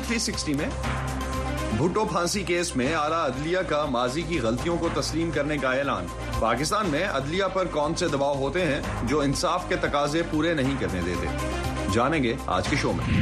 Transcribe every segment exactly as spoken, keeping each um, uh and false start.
تھری سکسٹی میں بھٹو پھانسی کیس میں اعلیٰ عدلیہ کا ماضی کی غلطیوں کو تسلیم کرنے کا اعلان. پاکستان میں عدلیہ پر کون سے دباؤ ہوتے ہیں جو انصاف کے تقاضے پورے نہیں کرنے دیتے؟ جانیں گے آج کے شو میں.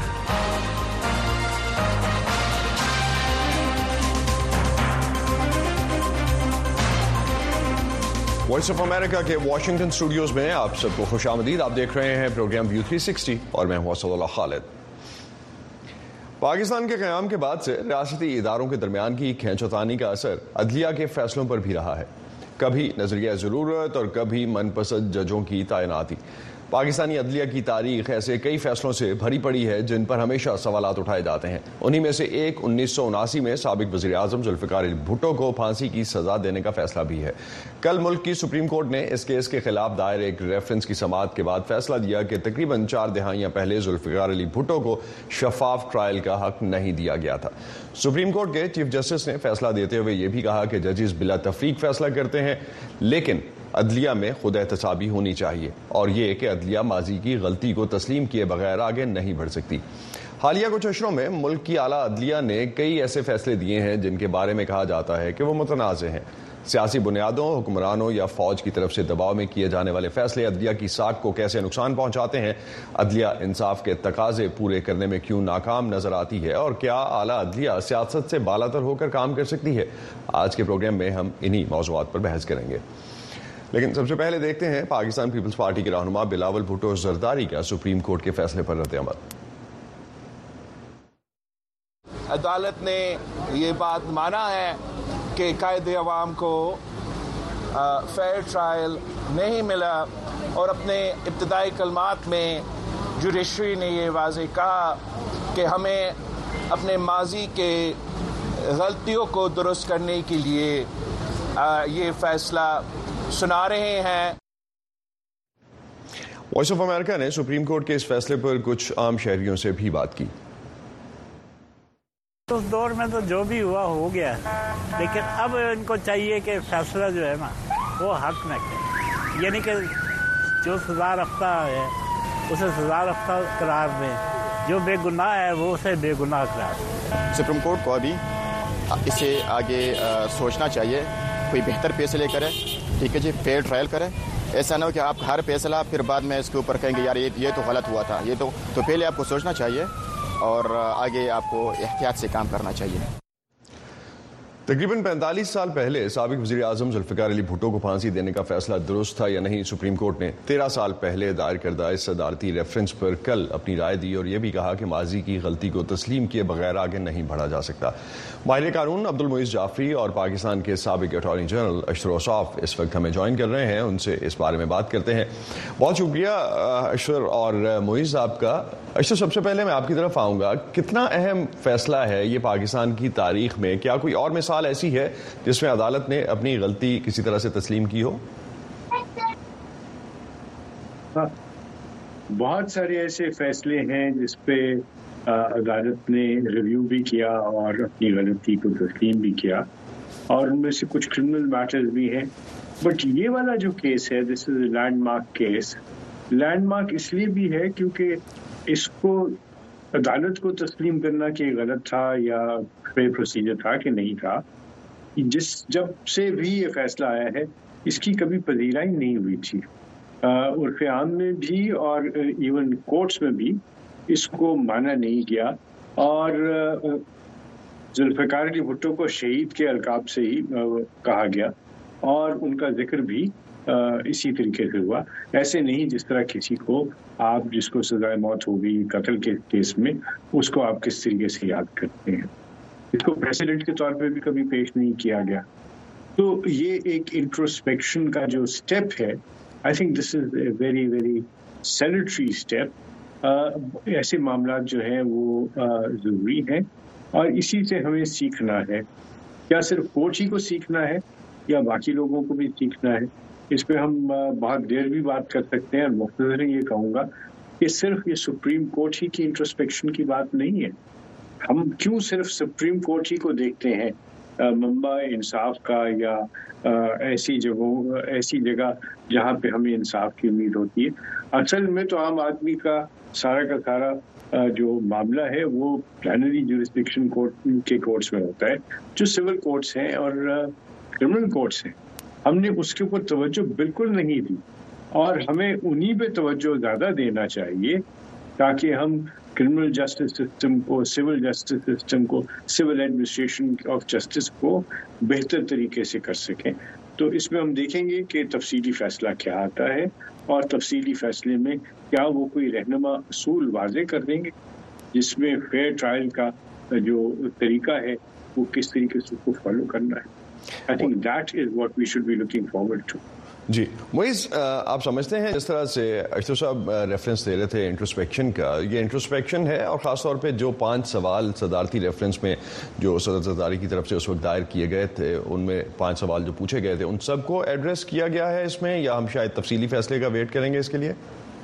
وائس آف امریکہ کے واشنگٹن اسٹوڈیوز میں آپ سب کو خوش آمدید. آپ دیکھ رہے ہیں پروگرام ویو تھری سکسٹی اور میں ہوں اسد اللہ خالد. پاکستان کے قیام کے بعد سے ریاستی اداروں کے درمیان کی کھینچتانی کا اثر عدلیہ کے فیصلوں پر بھی رہا ہے. کبھی نظریہ ضرورت اور کبھی من پسند ججوں کی تعیناتی. پاکستانی عدلیہ کی تاریخ ایسے کئی فیصلوں سے بھری پڑی ہے جن پر ہمیشہ سوالات اٹھائے جاتے ہیں. انہی میں سے ایک انیس سو اناسی میں سابق وزیر اعظم ذوالفقار علی بھٹو کو پھانسی کی سزا دینے کا فیصلہ بھی ہے. کل ملک کی سپریم کورٹ نے اس کیس کے خلاف دائر ایک ریفرنس کی سماعت کے بعد فیصلہ دیا کہ تقریباً چار دہائیاں پہلے ذوالفقار علی بھٹو کو شفاف ٹرائل کا حق نہیں دیا گیا تھا. سپریم کورٹ کے چیف جسٹس نے فیصلہ دیتے ہوئے یہ بھی کہا کہ ججز بلا تفریق فیصلہ کرتے ہیں لیکن عدلیہ میں خود احتسابی ہونی چاہیے اور یہ کہ عدلیہ ماضی کی غلطی کو تسلیم کیے بغیر آگے نہیں بڑھ سکتی. حالیہ کچھ اشروں میں ملک کی اعلیٰ عدلیہ نے کئی ایسے فیصلے دیے ہیں جن کے بارے میں کہا جاتا ہے کہ وہ متنازع ہیں. سیاسی بنیادوں، حکمرانوں یا فوج کی طرف سے دباؤ میں کیے جانے والے فیصلے عدلیہ کی ساکھ کو کیسے نقصان پہنچاتے ہیں؟ عدلیہ انصاف کے تقاضے پورے کرنے میں کیوں ناکام نظر آتی ہے اور کیا اعلیٰ عدلیہ سیاست سے بالاتر ہو کر کام کر سکتی ہے؟ آج کے پروگرام میں ہم انہی موضوعات پر بحث کریں گے. لیکن سب سے پہلے دیکھتے ہیں پاکستان پیپلز پارٹی کے رہنما بلاول بھٹو زرداری کا سپریم کورٹ کے فیصلے پر رد عمل. عدالت نے یہ بات مانا ہے کہ قائد عوام کو فیئر ٹرائل نہیں ملا اور اپنے ابتدائی کلمات میں جوڈیشری نے یہ واضح کہا کہ ہمیں اپنے ماضی کے غلطیوں کو درست کرنے کے لیے یہ فیصلہ سنا رہے ہیں. وائس آف امریکہ نے سپریم کورٹ کے اس فیصلے پر کچھ عام شہریوں سے بھی بات کی. اس دور میں تو جو بھی ہوا ہو گیا لیکن اب ان کو چاہیے کہ فیصلہ جو ہے نا وہ حق نہ کرے، یعنی کہ جو سزا رفتہ ہے اسے سزا رفتہ قرار دیں، جو بے گناہ ہے وہ اسے بے گناہ قرار دیں. سپریم کورٹ کو ابھی اسے آگے سوچنا چاہیے، کوئی بہتر فیصلے کرے، ٹھیک ہے جی، فیئر ٹرائل کرے. ایسا نہ ہو کہ آپ ہر فیصلہ پھر بعد میں اس کے اوپر کہیں گے یار یہ تو غلط ہوا تھا. یہ تو تو پہلے آپ کو سوچنا چاہیے اور آگے آپ کو احتیاط سے کام کرنا چاہیے. تقریباً پینتالیس سال پہلے سابق وزیر اعظم ذوالفقار علی بھٹو کو پھانسی دینے کا فیصلہ درست تھا یا نہیں؟ سپریم کورٹ نے تیرہ سال پہلے دائر کردہ اس صدارتی ریفرنس پر کل اپنی رائے دی اور یہ بھی کہا کہ ماضی کی غلطی کو تسلیم کیے بغیر آگے نہیں بڑھا جا سکتا. ماہر قانون عبد المعیز جعفری اور پاکستان کے سابق اٹارنی جنرل اشرف اوصاف اس وقت ہمیں جوائن کر رہے ہیں. ان سے اس بارے میں بات کرتے ہیں. بہت شکریہ اشرف اور معیز آپ کا. اشرف، سب سے پہلے میں آپ کی طرف آؤں گا. کتنا اہم فیصلہ ہے یہ پاکستان کی تاریخ میں؟ کیا کوئی اور مثال ایسی ہے جس میں عدالت نے اپنی غلطی کسی طرح سے تسلیم کی ہو؟ بہت سارے ایسے فیصلے ہیں جس پہ عدالت نے ریویو بھی کیا اور اپنی غلطی کو تسلیم بھی کیا، اور ان میں سے کچھ کرمنل میٹرز بھی ہیں. بٹ یہ والا جو کیس ہے، دس از اے لینڈ مارک کیس. لینڈ مارک اس لیے بھی ہے کیونکہ اس کو عدالت کو تسلیم کرنا کہ غلط تھا یا فیئر پروسیجر تھا کہ نہیں تھا، جس جب سے بھی یہ فیصلہ آیا ہے اس کی کبھی پذیرائی نہیں ہوئی تھی. عرف عام میں بھی اور ایون کورٹس میں بھی اس کو مانا نہیں گیا، اور ذوالفقار علی بھٹو کو شہید کے القاب سے ہی کہا گیا اور ان کا ذکر بھی اسی طریقے سے ہوا. ایسے نہیں جس طرح کسی کو آپ جس کو سزائے موت ہوگی قتل کے کیس میں اس کو آپ کس طریقے سے یاد کرتے ہیں. اس کو پریسیڈنٹ کے طور پہ بھی کبھی پیش نہیں کیا گیا. تو یہ ایک انٹروسپیکشن کا جو اسٹیپ ہے، آئی تھنک دس از اے ویری ویری سیلیٹری اسٹیپ. ایسے معاملات جو ہیں وہ ضروری ہیں اور اسی سے ہمیں سیکھنا ہے. کیا صرف کورٹ ہی کو سیکھنا ہے یا باقی لوگوں کو بھی سیکھنا ہے؟ اس پہ ہم بہت دیر بھی بات کر سکتے ہیں. اور مختصراً یہ کہوں گا کہ صرف یہ سپریم کورٹ ہی کی انٹروسپیکشن کی بات نہیں ہے. ہم کیوں صرف سپریم کورٹ ہی کو دیکھتے ہیں منبع انصاف کا یا ایسی جگہوں ایسی جگہ جہاں پہ ہمیں انصاف کی امید ہوتی ہے. اصل میں تو عام آدمی کا سارا کا سارا جو معاملہ ہے وہ پلینری جورسڈکشن کورٹ کے کورٹس میں ہوتا ہے جو سول کورٹس ہیں اور کرمنل کورٹس ہیں. ہم نے اس کے اوپر توجہ بالکل نہیں دی اور ہمیں انہی پہ توجہ زیادہ دینا چاہیے تاکہ ہم کرمنل جسٹس سسٹم کو سول جسٹس سسٹم کو سول ایڈمنسٹریشن آف جسٹس کو بہتر طریقے سے کر سکیں. تو اس میں ہم دیکھیں گے کہ تفصیلی فیصلہ کیا آتا ہے اور تفصیلی فیصلے میں کیا وہ کوئی رہنما اصول واضح کر دیں گے جس میں فیئر ٹرائل کا جو طریقہ ہے وہ کس طریقے سے اس کو فالو کرنا ہے. I think that is what we should be looking forward to. جی معیز، آپ سمجھتے ہیں جس طرح سے اشرف صاحب ریفرنس دے رہے تھے انٹروسپیکشن کا، یہ انٹروسپیکشن ہے اور خاص طور پہ جو پانچ سوال صدارتی ریفرنس میں جو صدر زرداری کی طرف سے اس وقت دائر کیے گئے تھے ان میں پانچ سوال جو پوچھے گئے تھے ان سب کو ایڈریس کیا گیا ہے اس میں، یا ہم شاید تفصیلی فیصلے کا ویٹ کریں گے اس کے لیے؟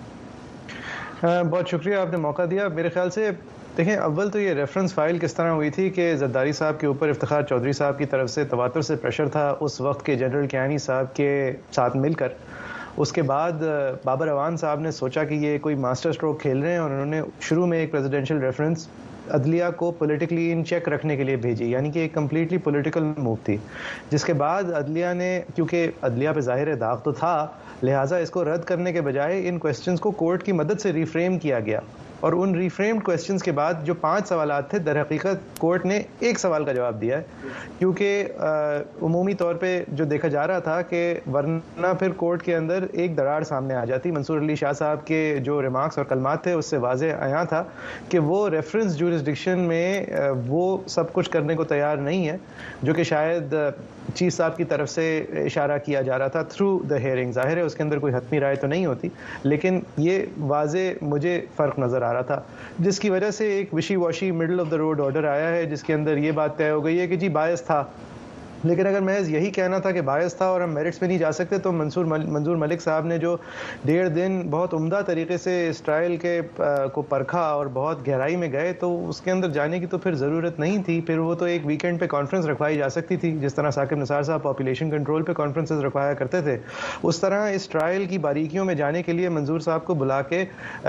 بہت شکریہ، آپ نے موقع دیا. میرے خیال سے دیکھیں، اول تو یہ ریفرنس فائل کس طرح ہوئی تھی کہ زرداری صاحب کے اوپر افتخار چودھری صاحب کی طرف سے تواتر سے پریشر تھا اس وقت کے جنرل کیانی صاحب کے ساتھ مل کر. اس کے بعد بابر اعوان صاحب نے سوچا کہ یہ کوئی ماسٹر اسٹروک کھیل رہے ہیں اور انہوں نے شروع میں ایک پریزیڈینشیل ریفرنس عدلیہ کو پولیٹیکلی ان چیک رکھنے کے لیے بھیجی، یعنی کہ ایک کمپلیٹلی پولیٹیکل موو تھی، جس کے بعد عدلیہ نے، کیونکہ عدلیہ پہ ظاہر داغ تو تھا، لہٰذا اس کو رد کرنے کے بجائے ان کویسچنز کو کورٹ کی مدد سے ریفریم کیا گیا. اور ان ریفریمڈ کویسچنز کے بعد جو پانچ سوالات تھے در حقیقت کورٹ نے ایک سوال کا جواب دیا ہے، کیونکہ عمومی طور پہ جو دیکھا جا رہا تھا کہ ورنہ پھر کورٹ کے اندر ایک دراڑ سامنے آ جاتی. منصور علی شاہ صاحب کے جو ریمارکس اور کلمات تھے اس سے واضح عیاں تھا کہ وہ ریفرنس جورسڈکشن میں وہ سب کچھ کرنے کو تیار نہیں ہے جو کہ شاید چیف صاحب کی طرف سے اشارہ کیا جا رہا تھا تھرو دا ہیئرنگ. ظاہر ہے اس کے اندر کوئی حتمی رائے تو نہیں ہوتی، لیکن یہ واضح مجھے فرق نظر آ رہا تھا، جس کی وجہ سے ایک وشی واشی مڈل آف دا روڈ آرڈر آیا ہے جس کے اندر یہ بات طے ہو گئی ہے کہ جی باعث تھا. لیکن اگر محض یہی کہنا تھا کہ باعث تھا اور ہم میرٹس میں نہیں جا سکتے تو منصور منظور ملک صاحب نے جو ڈیڑھ دن بہت عمدہ طریقے سے اس ٹرائل کے کو پرکھا اور بہت گہرائی میں گئے تو اس کے اندر جانے کی تو پھر ضرورت نہیں تھی. پھر وہ تو ایک ویکینڈ پہ کانفرنس رکھوائی جا سکتی تھی، جس طرح ثاقب نثار صاحب پاپولیشن کنٹرول پہ کانفرنسز رکھوایا کرتے تھے، اس طرح اس ٹرائل کی باریکیوں میں جانے کے لیے منظور صاحب کو بلا کے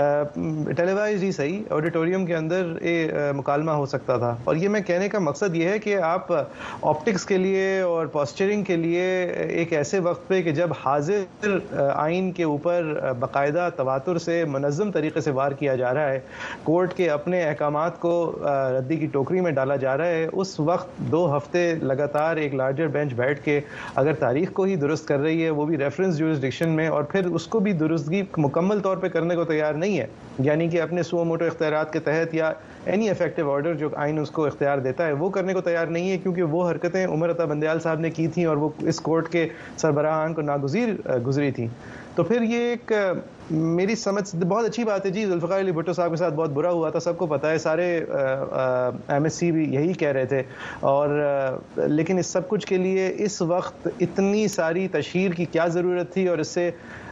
ٹیلی وائز ہی صحیح آڈیٹوریم کے اندر یہ مکالمہ ہو سکتا تھا. اور یہ میں کہنے کا مقصد یہ ہے کہ آپ آپٹکس کے لیے اور پوسچرنگ کے لیے ایک ایسے وقت پہ کہ جب حاضر آئین کے اوپر باقاعدہ تواتر سے منظم طریقے سے وار کیا جا رہا ہے، کورٹ کے اپنے احکامات کو ردی کی ٹوکری میں ڈالا جا رہا ہے، اس وقت دو ہفتے لگاتار ایک لارجر بینچ بیٹھ کے اگر تاریخ کو ہی درست کر رہی ہے وہ بھی ریفرنس جورسڈکشن میں، اور پھر اس کو بھی درستگی مکمل طور پہ کرنے کو تیار نہیں ہے، یعنی کہ اپنے سو موٹو اختیارات کے تحت یا اینی افیکٹو آرڈر جو آئین اس کو اختیار دیتا ہے وہ کرنے کو تیار نہیں ہے، کیونکہ وہ حرکتیں عمر عطا بندیال صاحب نے کی تھیں اور وہ اس کورٹ کے سربراہان کو ناگزیر گزری تھیں. تو پھر یہ ایک میری سمجھ بہت اچھی بات ہے. جی ذوالفقار علی بھٹو صاحب کے ساتھ بہت برا ہوا تھا، سب کو پتہ ہے، سارے ایم ایس سی بھی یہی کہہ رہے تھے، اور لیکن اس سب کچھ کے لیے اس وقت اتنی ساری تشہیر کی کیا ضرورت تھی، اور اس سے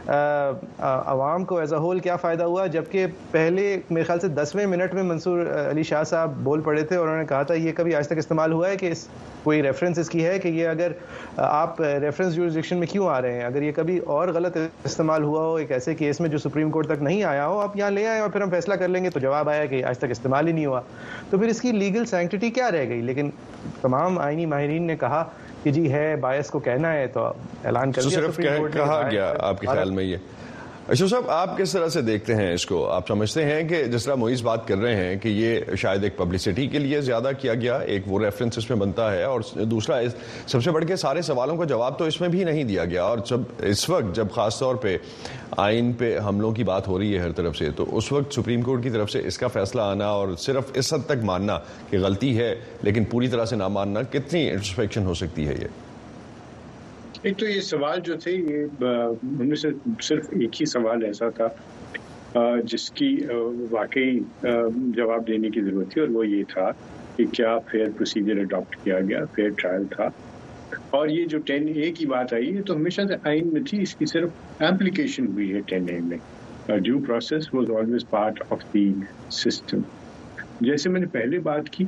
عوام کو ایز اے ہول کیا فائدہ ہوا؟ جبکہ پہلے میرے خیال سے دسویں منٹ میں منصور علی شاہ صاحب بول پڑے تھے اور انہوں نے کہا تھا یہ کبھی آج تک استعمال ہوا ہے کہ اس کوئی ریفرنس اس کی ہے کہ یہ اگر آپ ریفرنس جورسڈکشن میں کیوں آ رہے ہیں، اگر یہ کبھی اور غلط استعمال ہوا ہو ایک ایسے کیس میں جو سپریم کورٹ تک نہیں آیا ہو، آپ یہاں لے آئیں اور پھر ہم فیصلہ کر لیں گے. تو جواب آیا کہ آج تک استعمال ہی نہیں ہوا، تو پھر اس کی لیگل سینکٹیٹی کیا رہ گئی؟ لیکن تمام آئینی ماہرین نے کہا کہ جی ہے باعث کو کہنا ہے تو اعلان کر دیا سپریم کورٹ نے. کہا گیا آپ کے خیال میں یہ اشرف صاحب آپ کس طرح سے دیکھتے ہیں اس کو؟ آپ سمجھتے ہیں کہ جس طرح معیز بات کر رہے ہیں کہ یہ شاید ایک پبلسٹی کے لیے زیادہ کیا گیا، ایک وہ ریفرنس اس میں بنتا ہے، اور دوسرا سب سے بڑھ کے سارے سوالوں کا جواب تو اس میں بھی نہیں دیا گیا، اور جب اس وقت جب خاص طور پہ آئین پہ حملوں کی بات ہو رہی ہے ہر طرف سے، تو اس وقت سپریم کورٹ کی طرف سے اس کا فیصلہ آنا اور صرف اس حد تک ماننا کہ غلطی ہے لیکن پوری طرح سے نہ ماننا، کتنی انٹرسپیکشن ہو سکتی ہے؟ یہ ایک تو یہ سوال جو تھے یہ ان میں سے صرف ایک ہی سوال ایسا تھا جس کی واقعی جواب دینے کی ضرورت تھی، اور وہ یہ تھا کہ کیا فیئر پروسیجر اڈاپٹ کیا گیا، فیئر ٹرائل تھا. اور یہ جو ٹین اے کی بات آئی ہے تو ہمیشہ سے آئین میں تھی، اس کی صرف ایپلیکیشن ہوئی ہے ٹین اے میں. ڈیو پروسیس واز آلویز پارٹ آف دی سسٹم. جیسے میں نے پہلے بات کی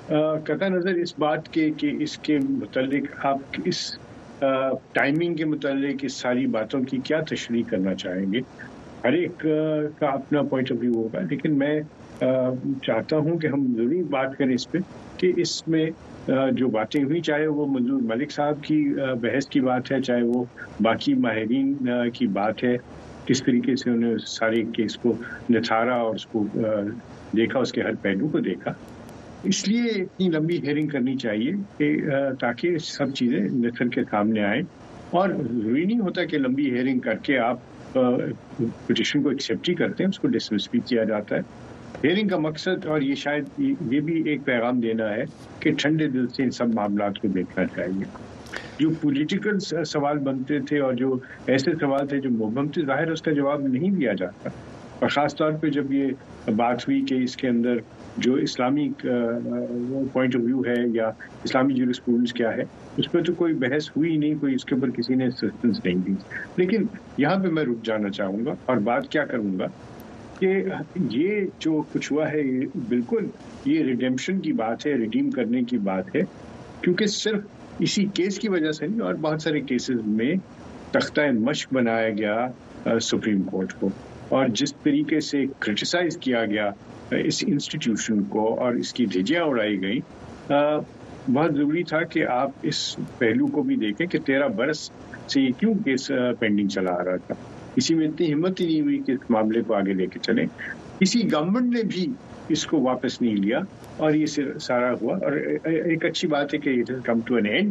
قطع نظر اس بات کے کہ اس کے متعلق آپ اس ٹائمنگ کے متعلق اس ساری باتوں کی کیا تشریح کرنا چاہیں گے، ہر ایک کا اپنا پوائنٹ آف ویو ہوگا، لیکن میں چاہتا ہوں کہ ہم ضرور بات کریں اس پہ کہ اس میں جو باتیں ہوئی، چاہے وہ منظور ملک صاحب کی بحث کی بات ہے، چاہے وہ باقی ماہرین کی بات ہے، کس طریقے سے انہوں نے سارے کیس کو نتھارا اور اس کو دیکھا، اس کے ہر پہلو کو دیکھا. اس لیے اتنی لمبی ہیئرنگ کرنی چاہیے کہ تاکہ سب چیزیں نکھر کے سامنے آئیں، اور ضروری نہیں ہوتا کہ لمبی ہیئرنگ کر کے آپ پٹیشن کو ایکسیپٹ ہی کرتے ہیں، اس کو ڈسمس بھی کیا جاتا ہے. ہیئرنگ کا مقصد، اور یہ شاید یہ بھی ایک پیغام دینا ہے کہ ٹھنڈے دل سے ان سب معاملات کو دیکھنا چاہیے. جو پولیٹیکل سوال بنتے تھے اور جو ایسے سوال تھے جو مبہم تھے، ظاہر اس کا جواب نہیں دیا جاتا، اور خاص طور پہ جب یہ بات ہوئی کہ اس کے اندر جو اسلامی پوائنٹ آف ویو ہے یا اسلامی جورسپروڈنس کیا ہے، اس پہ تو کوئی بحث ہوئی نہیں، کوئی اس کے اوپر کسی نے اسسٹنس نہیں دی. لیکن یہاں پہ میں رک جانا چاہوں گا اور بات کیا کروں گا کہ یہ جو کچھ ہوا ہے، یہ بالکل یہ ریڈیمپشن کی بات ہے، ریڈیم کرنے کی بات ہے، کیونکہ صرف اسی کیس کی وجہ سے نہیں، اور بہت سارے کیسز میں تختہ مشق بنایا گیا سپریم کورٹ کو، اور جس طریقے سے کرٹیسائز کیا گیا اس انسٹیٹیوشن کو اور اس کی دھجیاں اڑائی گئیں، بہت ضروری تھا کہ آپ اس پہلو کو بھی دیکھیں کہ تیرہ برس سے یہ کیوں کیس پینڈنگ چلا آ رہا تھا. کسی میں اتنی ہمت ہی نہیں ہوئی کہ اس معاملے کو آگے لے کے چلیں. کسی گورنمنٹ نے بھی اس کو واپس نہیں لیا، اور یہ سارا ہوا، اور ایک اچھی بات ہے کہ اٹ ہیز کم ٹو این اینڈ.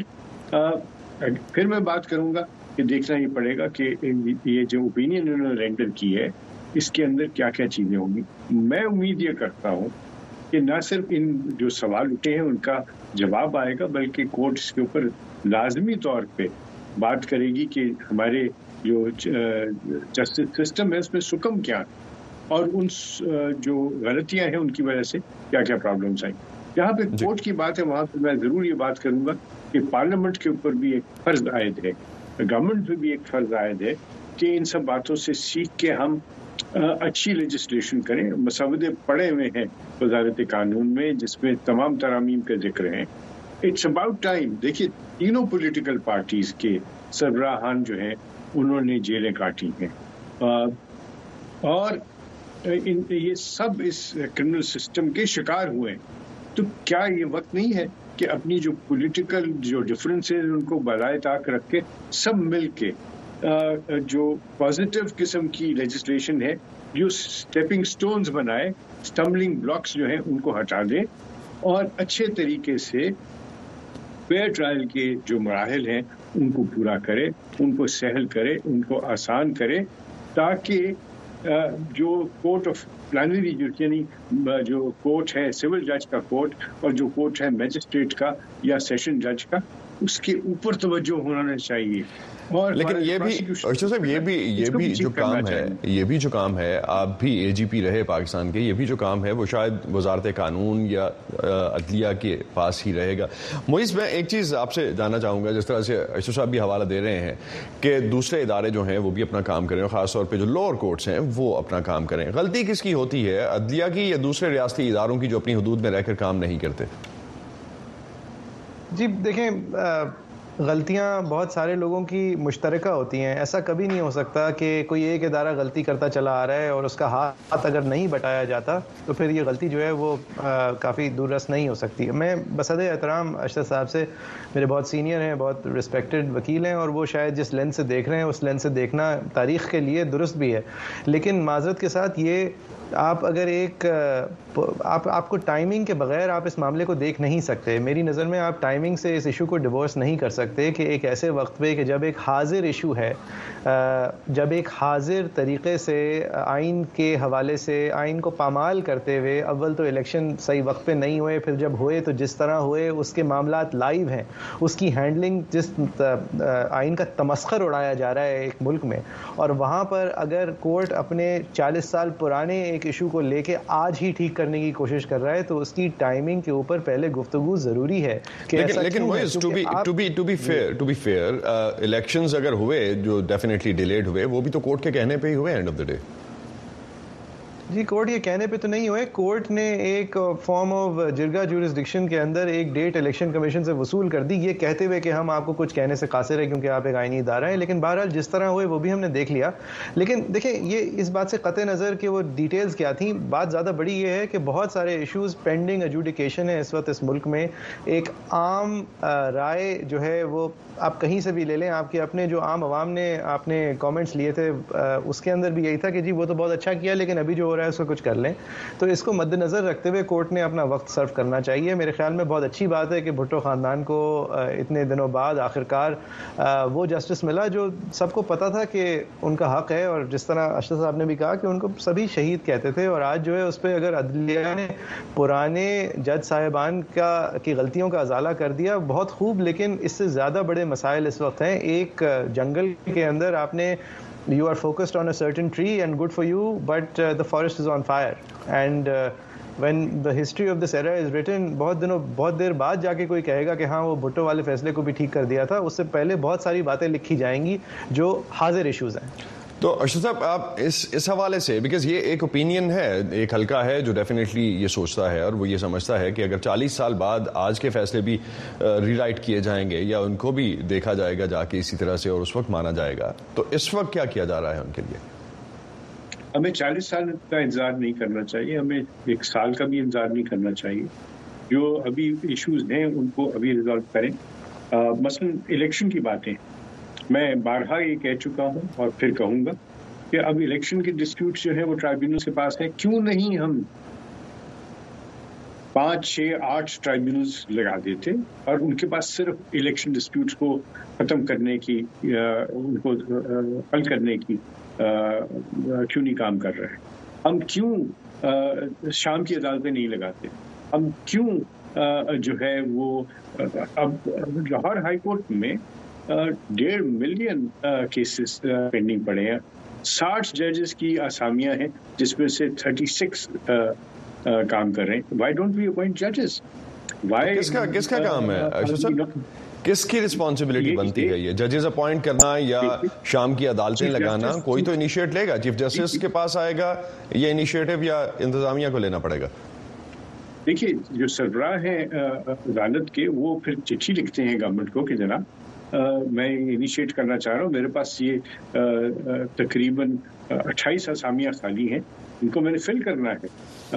پھر میں بات کروں گا کہ دیکھنا یہ پڑے گا کہ یہ جو اوپینین انہوں نے رینڈر کی ہے، اس کے اندر کیا کیا چیزیں ہوں گی. میں امید یہ کرتا ہوں کہ نہ صرف ان جو سوال اٹھے ہیں ان کا جواب آئے گا، بلکہ کورٹ اس کے اوپر لازمی طور پہ بات کرے گی کہ ہمارے جو جسٹس سسٹم ہے اس میں سکم کیا، اور ان جو غلطیاں ہیں ان کی وجہ سے کیا کیا پرابلمس آئیں. جہاں پہ کورٹ کی بات ہے وہاں پہ میں ضرور یہ بات کروں گا کہ پارلیمنٹ کے اوپر بھی ایک فرض عائد ہے، گورنمنٹ پہ بھی ایک فرض عائد ہے کہ ان سب باتوں سے سیکھ کے ہم اچھی لیجسلیشن کریں. مسودے پڑے ہوئے ہیں وزارت قانون میں جس میں تمام ترامیم کا ذکر ہیں. اٹس اباؤٹ ٹائم. دیکھیے تینوں پولیٹیکل پارٹیز کے سربراہان جو ہیں انہوں نے جیلیں کاٹی ہیں، اور یہ سب اس کرمنل سسٹم کے شکار ہوئے ہیں. تو کیا یہ وقت نہیں ہے کہ اپنی جو پولیٹیکل جو ڈفرینسز ان کو بالائے طاق رکھ کے سب مل کے جو پازیٹیو قسم کی لیجسلیشن ہے، جو اسٹیپنگ سٹونز بنائے، اسٹمبلنگ بلاکس جو ہیں ان کو ہٹا دیں، اور اچھے طریقے سے فیئر ٹرائل کے جو مراحل ہیں ان کو پورا کرے، ان کو سہل کرے، ان کو آسان کرے، تاکہ جو کورٹ آف پلانری یعنی جو کورٹ ہے سول جج کا کورٹ، اور جو کورٹ ہے میجسٹریٹ کا یا سیشن جج کا، اس کے اوپر توجہ ہونا چاہیے. لیکن یہ بھی ارشد صاحب یہ بھی یہ بھی جو کام ہے یہ بھی جو کام ہے آپ بھی اے جی پی رہے پاکستان کے، یہ بھی جو کام ہے وہ شاید وزارت قانون یا عدلیہ کے پاس ہی رہے گا. معیز، میں ایک چیز آپ سے جاننا چاہوں گا، جس طرح سے ارشد صاحب بھی حوالہ دے رہے ہیں کہ دوسرے ادارے جو ہیں وہ بھی اپنا کام کریں، اور خاص طور پہ جو لوور کورٹس ہیں وہ اپنا کام کریں. غلطی کس کی ہوتی ہے، عدلیہ کی یا دوسرے ریاستی اداروں کی جو اپنی حدود میں رہ کر کام نہیں کرتے؟ جی دیکھیں، غلطیاں بہت سارے لوگوں کی مشترکہ ہوتی ہیں. ایسا کبھی نہیں ہو سکتا کہ کوئی ایک ادارہ غلطی کرتا چلا آ رہا ہے اور اس کا ہاتھ اگر نہیں بٹایا جاتا تو پھر یہ غلطی جو ہے وہ کافی دور رس نہیں ہو سکتی. میں بصد احترام ارشد صاحب سے، میرے بہت سینئر ہیں، بہت رسپیکٹڈ وکیل ہیں، اور وہ شاید جس لینس سے دیکھ رہے ہیں اس لینس سے دیکھنا تاریخ کے لیے درست بھی ہے، لیکن معذرت کے ساتھ یہ آپ اگر ایک آپ آپ کو ٹائمنگ کے بغیر آپ اس معاملے کو دیکھ نہیں سکتے. میری نظر میں آپ ٹائمنگ سے اس ایشو کو ڈیورس نہیں کر سکتے کہ ایک ایسے وقت پہ کہ جب ایک حاضر ایشو ہے، جب ایک حاضر طریقے سے آئین کے حوالے سے آئین کو پامال کرتے ہوئے، اول تو الیکشن صحیح وقت پہ نہیں ہوئے، پھر جب ہوئے تو جس طرح ہوئے اس کے معاملات لائیو ہیں، اس کی ہینڈلنگ جس آئین کا تمسخر اڑایا جا رہا ہے ایک ملک میں، اور وہاں پر اگر کورٹ اپنے چالیس سال پرانے ایک ایشو کو لے کے آج ہی ٹھیک کرنے کی کوشش کر رہا ہے تو اس کی ٹائمنگ کے اوپر پہلے گفتگو ضروری ہے. لیکن ٹو بی فیئر ٹو بی فیئر الیکشنز اگر ہوئے جو ڈیفینیٹلی ڈیلیڈ ہوئے، وہ بھی تو کورٹ کے کہنے پہ ہی ہوئے اینڈ آف دا ڈے. جی کورٹ یہ کہنے پہ تو نہیں ہوئے. کورٹ نے ایک فارم آف جرگا جورسڈکشن کے اندر ایک ڈیٹ الیکشن کمیشن سے وصول کر دی, یہ کہتے ہوئے کہ ہم آپ کو کچھ کہنے سے قاصر ہیں کیونکہ آپ ایک آئینی ادارہ ہیں. لیکن بہرحال جس طرح ہوئے وہ بھی ہم نے دیکھ لیا. لیکن دیکھیں یہ اس بات سے قطع نظر کہ وہ ڈیٹیلز کیا تھیں, بات زیادہ بڑی یہ ہے کہ بہت سارے ایشوز پینڈنگ ایڈجوڈیکیشن ہے اس وقت اس ملک میں. ایک عام رائے جو ہے وہ آپ کہیں سے بھی لے لیں, آپ کے اپنے جو عام عوام نے آپ نے کامنٹس لیے تھے اس کے اندر بھی یہی تھا کہ جی وہ تو بہت اچھا کیا لیکن ابھی جو ہو رہا ہے اس کو کچھ کر لیں. تو اس کو مد نظر رکھتے ہوئے کورٹ نے اپنا وقت صرف کرنا چاہیے. میرے خیال میں بہت اچھی بات ہے کہ بھٹو خاندان کو اتنے دنوں بعد آخرکار وہ جسٹس ملا جو سب کو پتا تھا کہ ان کا حق ہے, اور جس طرح اشرف صاحب نے بھی کہا کہ ان کو سبھی شہید کہتے تھے. اور آج جو ہے اس پہ اگر عدلیہ نے پرانے جج صاحبان کا کی غلطیوں کا ازالہ کر دیا بہت خوب, لیکن اس سے زیادہ بڑے مسائل اس وقت ہیں. ایک جنگل کے اندر آپ نے you are focused on a certain tree and good for you, but uh, the forest is on fire. And uh, when the history of this era is written, بہت دنوں بہت دیر بعد جا کے کوئی کہے گا کہ ہاں وہ بھٹو والے فیصلے کو بھی ٹھیک کر دیا تھا, اس سے پہلے بہت ساری باتیں لکھی جائیں گی جو حاضر ایشوز ہیں. تو اشرف صاحب آپ اس اس حوالے سے, بیکاز یہ ایک اوپینین ہے, ایک حلقہ ہے جو ڈیفینیٹلی یہ سوچتا ہے اور وہ یہ سمجھتا ہے کہ اگر چالیس سال بعد آج کے فیصلے بھی ری رائٹ کیے جائیں گے یا ان کو بھی دیکھا جائے گا جا کے اسی طرح سے اور اس وقت مانا جائے گا, تو اس وقت کیا کیا جا رہا ہے ان کے لیے؟ ہمیں چالیس سال کا انتظار نہیں کرنا چاہیے, ہمیں ایک سال کا بھی انتظار نہیں کرنا چاہیے. جو ابھی ایشوز ہیں ان کو ابھی ریزالو کریں. مثلا الیکشن کی باتیں میں بارہا یہ کہہ چکا ہوں اور پھر کہوں گا کہ اب الیکشن کے ڈسپیوٹ جو ہے وہ ٹرائبیونل کے پاس ہے. کیوں نہیں ہم پانچ چھ آٹھ ٹرائبیونلز لگا دیتے اور ان کے پاس صرف الیکشن ڈسپیوٹس کو ختم کرنے کی, ان کو حل کرنے کی کیوں نہیں کام کر رہے ہیں؟ ہم کیوں شام کی عدالتیں نہیں لگاتے؟ ہم کیوں جو ہے وہ اب لاہور ہائی کورٹ میں ڈیڑھ ملین کیسز پینڈنگ پڑے ہیں, ساٹھ ججز کی آسامیاں ہیں جس میں سے تھرٹی سکس کام کر رہے ہیں. وائی ڈونٹ وی اپوائنٹ ججز؟ وائی کس کا کس کا کام ہے اشرف صاحب؟ کس کی رسپانسبلٹی بنتی ہے یہ ججز اپوائنٹ کرنا یا شام کی عدالتیں لگانا؟ کوئی تو انیشیٹ لے گا, چیف جسٹس کے پاس آئے گا یہ انیشیٹو یا انتظامیہ کو لینا پڑے گا؟ دیکھیے جو سربراہ ہیں عدالت کے وہ پھر چٹھی لکھتے ہیں گورنمنٹ کو کہ جناب میں انیشیٹ کرنا چاہ رہا ہوں, میرے پاس یہ تقریباً اٹھائیس اسامیاں خالی ہیں, ان کو میں نے فل کرنا ہے,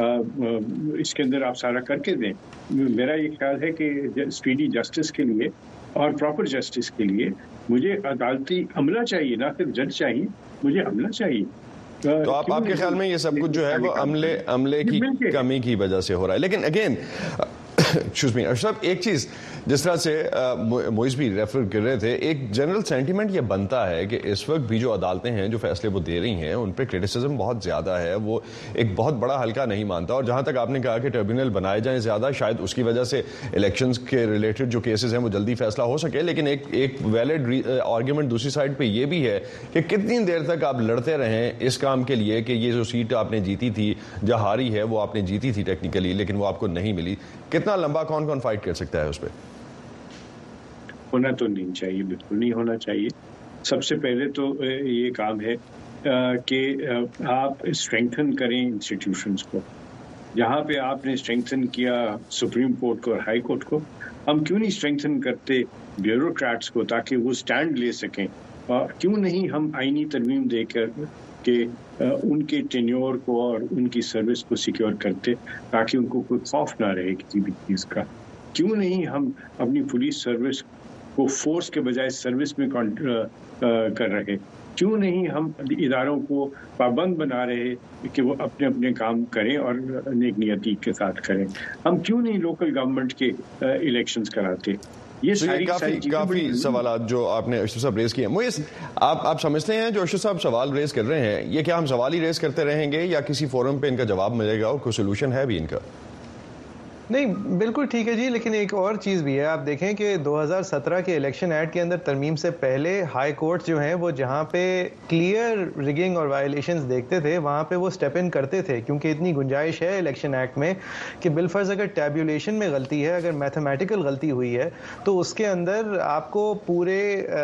اس کے اندر آپ سارا کر کے دیں. میرا یہ خیال ہے کہ اسپیڈی جسٹس کے لیے اور پراپر جسٹس کے لیے مجھے عدالتی عملہ چاہیے, نہ صرف جج چاہیے, مجھے عملہ چاہیے. تو آپ آپ کے خیال میں یہ سب کچھ جو ہے وہ عملے عملے کی کمی کی وجہ سے ہو رہا ہے. لیکن اگین ایکسکیوز می اشرف, ایک چیز جس طرح سے موئز بھی ریفر کر رہے تھے, ایک جنرل سینٹیمنٹ یہ بنتا ہے کہ اس وقت بھی جو عدالتیں ہیں جو فیصلے وہ دے رہی ہیں ان پہ کرٹیسزم بہت زیادہ ہے, وہ ایک بہت بڑا حلقہ نہیں مانتا. اور جہاں تک آپ نے کہا کہ ٹریبیونل بنائے جائیں زیادہ, شاید اس کی وجہ سے الیکشنز کے ریلیٹڈ جو کیسز ہیں وہ جلدی فیصلہ ہو سکے. لیکن ایک ایک ویلڈ آرگیومنٹ دوسری سائڈ پہ یہ بھی ہے کہ کتنی دیر تک آپ لڑتے رہیں اس کام کے لیے کہ یہ جو سیٹ آپ نے جیتی تھی یا ہاری ہے وہ آپ نے جیتی تھی ٹیکنیکلی لیکن وہ آپ کو نہیں ملی. کتنا لمبا کون کون فائٹ کر سکتا ہے اس پہ؟ ہونا تو نہیں چاہیے, بالکل نہیں ہونا چاہیے. سب سے پہلے تو یہ کام ہے کہ آپ اسٹرینگتھن کریں انسٹیٹیوشنز کو. جہاں پہ آپ نے اسٹرینگتھن کیا سپریم کورٹ کو اور ہائی کورٹ کو, ہم کیوں نہیں اسٹرینگتھن کرتے بیوروکریٹس کو تاکہ وہ اسٹینڈ لے سکیں؟ اور کیوں نہیں ہم آئینی ترمیم دے کر کہ ان کے ٹینیور کو اور ان کی سروس کو سیکیور کرتے تاکہ ان کو کوئی خوف نہ رہے کسی بھی چیز کا؟ کیوں نہیں ہم اپنی پولیس سروس کو فورس کے بجائے سروس میں کر رہے؟ کیوں نہیں ہم اداروں کو پابند بنا رہے کہ وہ اپنے اپنے کام کریں اور نیک نیتی کے ساتھ کریں؟ ہم کیوں نہیں لوکل گورنمنٹ کے الیکشنز کراتے؟ یہ ساری کافی کافی سوالات جو آپ نے اشرف صاحب ریز کیے ہیں. موئز آپ آپ سمجھتے ہیں جو اشرف صاحب سوال ریز کر رہے ہیں یہ کیا ہم سوال ہی ریز کرتے رہیں گے یا کسی فورم پہ ان کا جواب ملے گا اور کوئی سولوشن ہے بھی ان کا؟ نہیں بالکل ٹھیک ہے جی، لیکن ایک اور چیز بھی ہے. آپ دیکھیں کہ دو ہزار سترہ کے الیکشن ایکٹ کے اندر ترمیم سے پہلے ہائی کورٹس جو ہیں وہ جہاں پہ کلیئر ریگنگ اور وائلیشنز دیکھتے تھے وہاں پہ وہ سٹیپ ان کرتے تھے، کیونکہ اتنی گنجائش ہے الیکشن ایکٹ میں کہ بالفرض اگر ٹیبولیشن میں غلطی ہے، اگر میتھمیٹیکل غلطی ہوئی ہے تو اس کے اندر آپ کو پورے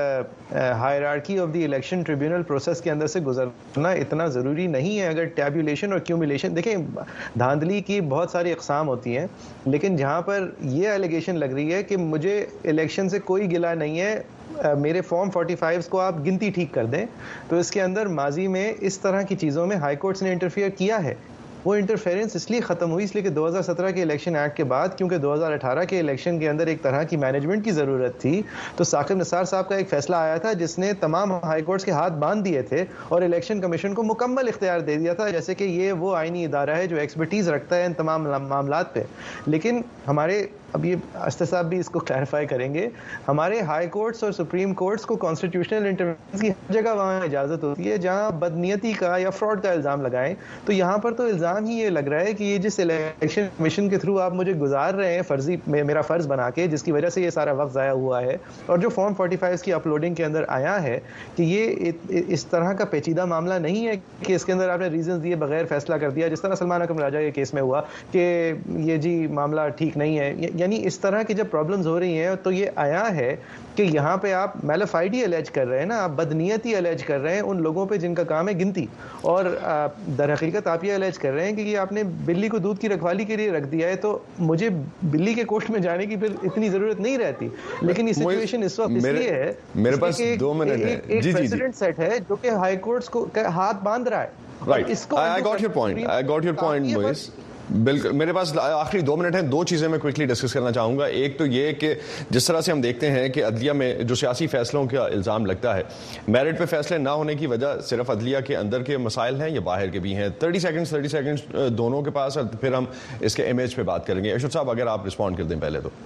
ہائرارکی آف دی الیکشن ٹریبیونل پروسیس کے اندر سے گزرنا اتنا ضروری نہیں ہے. اگر ٹیبولیشن اور کیومولیشن، دیکھیں دھاندلی کی بہت ساری اقسام ہوتی ہیں، لیکن جہاں پر یہ ایلیگیشن لگ رہی ہے کہ مجھے الیکشن سے کوئی گلہ نہیں ہے، میرے فارم فورٹی فائیوز کو آپ گنتی ٹھیک کر دیں، تو اس کے اندر ماضی میں اس طرح کی چیزوں میں ہائی کورٹس نے انٹرفیئر کیا ہے. وہ انٹرفیرنس اس لیے ختم ہوئی اس لیے کہ دو ہزار سترہ کے الیکشن ایکٹ کے بعد، کیونکہ دو ہزار اٹھارہ کے الیکشن کے اندر ایک طرح کی مینجمنٹ کی ضرورت تھی، تو ثاقب نثار صاحب کا ایک فیصلہ آیا تھا جس نے تمام ہائی کورٹس کے ہاتھ باندھ دیے تھے اور الیکشن کمیشن کو مکمل اختیار دے دیا تھا، جیسے کہ یہ وہ آئینی ادارہ ہے جو ایکسپرٹیز رکھتا ہے ان تمام معاملات پہ. لیکن ہمارے اب یہ اشتر صاحب بھی اس کو کلیریفائی کریں گے، ہمارے ہائی کورٹس اور سپریم کورٹس کو کانسٹیٹیوشنل انٹرونس کی ہر جگہ وہاں اجازت ہوتی ہے جہاں بدنیتی کا یا فراڈ کا الزام لگائیں. تو یہاں پر تو الزام ہی یہ لگ رہا ہے کہ یہ جس الیکشن کمیشن کے تھرو آپ مجھے گزار رہے ہیں فرضی میرا فرض بنا کے، جس کی وجہ سے یہ سارا وقت ضائع ہوا ہے، اور جو فارم فورٹی فائیو کی اپلوڈنگ کے اندر آیا ہے کہ یہ اس طرح کا پیچیدہ معاملہ نہیں ہے کہ اس کے اندر آپ نے ریزنز دیے بغیر فیصلہ کر دیا، جس طرح سلمان اکرم راجہ کے کیس میں ہوا کہ یہ جی معاملہ ٹھیک نہیں ہے. یعنی اس طرح کی جب پرابلمز ہو رہی ہیں تو یہ آیا ہے کہ یہاں پہ آپ میلفائڈی الیج کر رہے ہیں نا، آپ بدنیتی الیج کر رہے ہیں ان لوگوں پہ جن کا کام ہے گنتی، اور در حقیقت آپ یہ الیج کر رہے ہیں کہ یہ آپ نے بلی کو دودھ کی رکھوالی کے لیے رکھ دیا ہے، تو مجھے بلی کے کوشٹ میں جانے کی پھر اتنی ضرورت نہیں رہتی. لیکن یہ سچویشن اس وقت اس لیے ہے میرے پاس دو منٹ ہے، ایک پریسیڈنٹ سیٹ ہے جو کہ ہائی کورٹس کو ہاتھ باندھ رہا ہے. رائٹ، آئی گاٹ یور پوائنٹ، آئی گاٹ یور پوائنٹ موئز. بالکل، میرے پاس آخری دو منٹ ہیں، دو چیزیں میں کوئکلی ڈسکس کرنا چاہوں گا. ایک تو یہ کہ جس طرح سے ہم دیکھتے ہیں کہ عدلیہ میں جو سیاسی فیصلوں کا الزام لگتا ہے، میرٹ پہ فیصلے نہ ہونے کی وجہ صرف عدلیہ کے اندر کے مسائل ہیں یا باہر کے بھی ہیں. تھرٹی سیکنڈز تھرٹی سیکنڈز دونوں کے پاس، اور پھر ہم اس کے امیج پہ بات کریں گے. ارشد صاحب اگر آپ رسپونڈ کر دیں پہلے تو.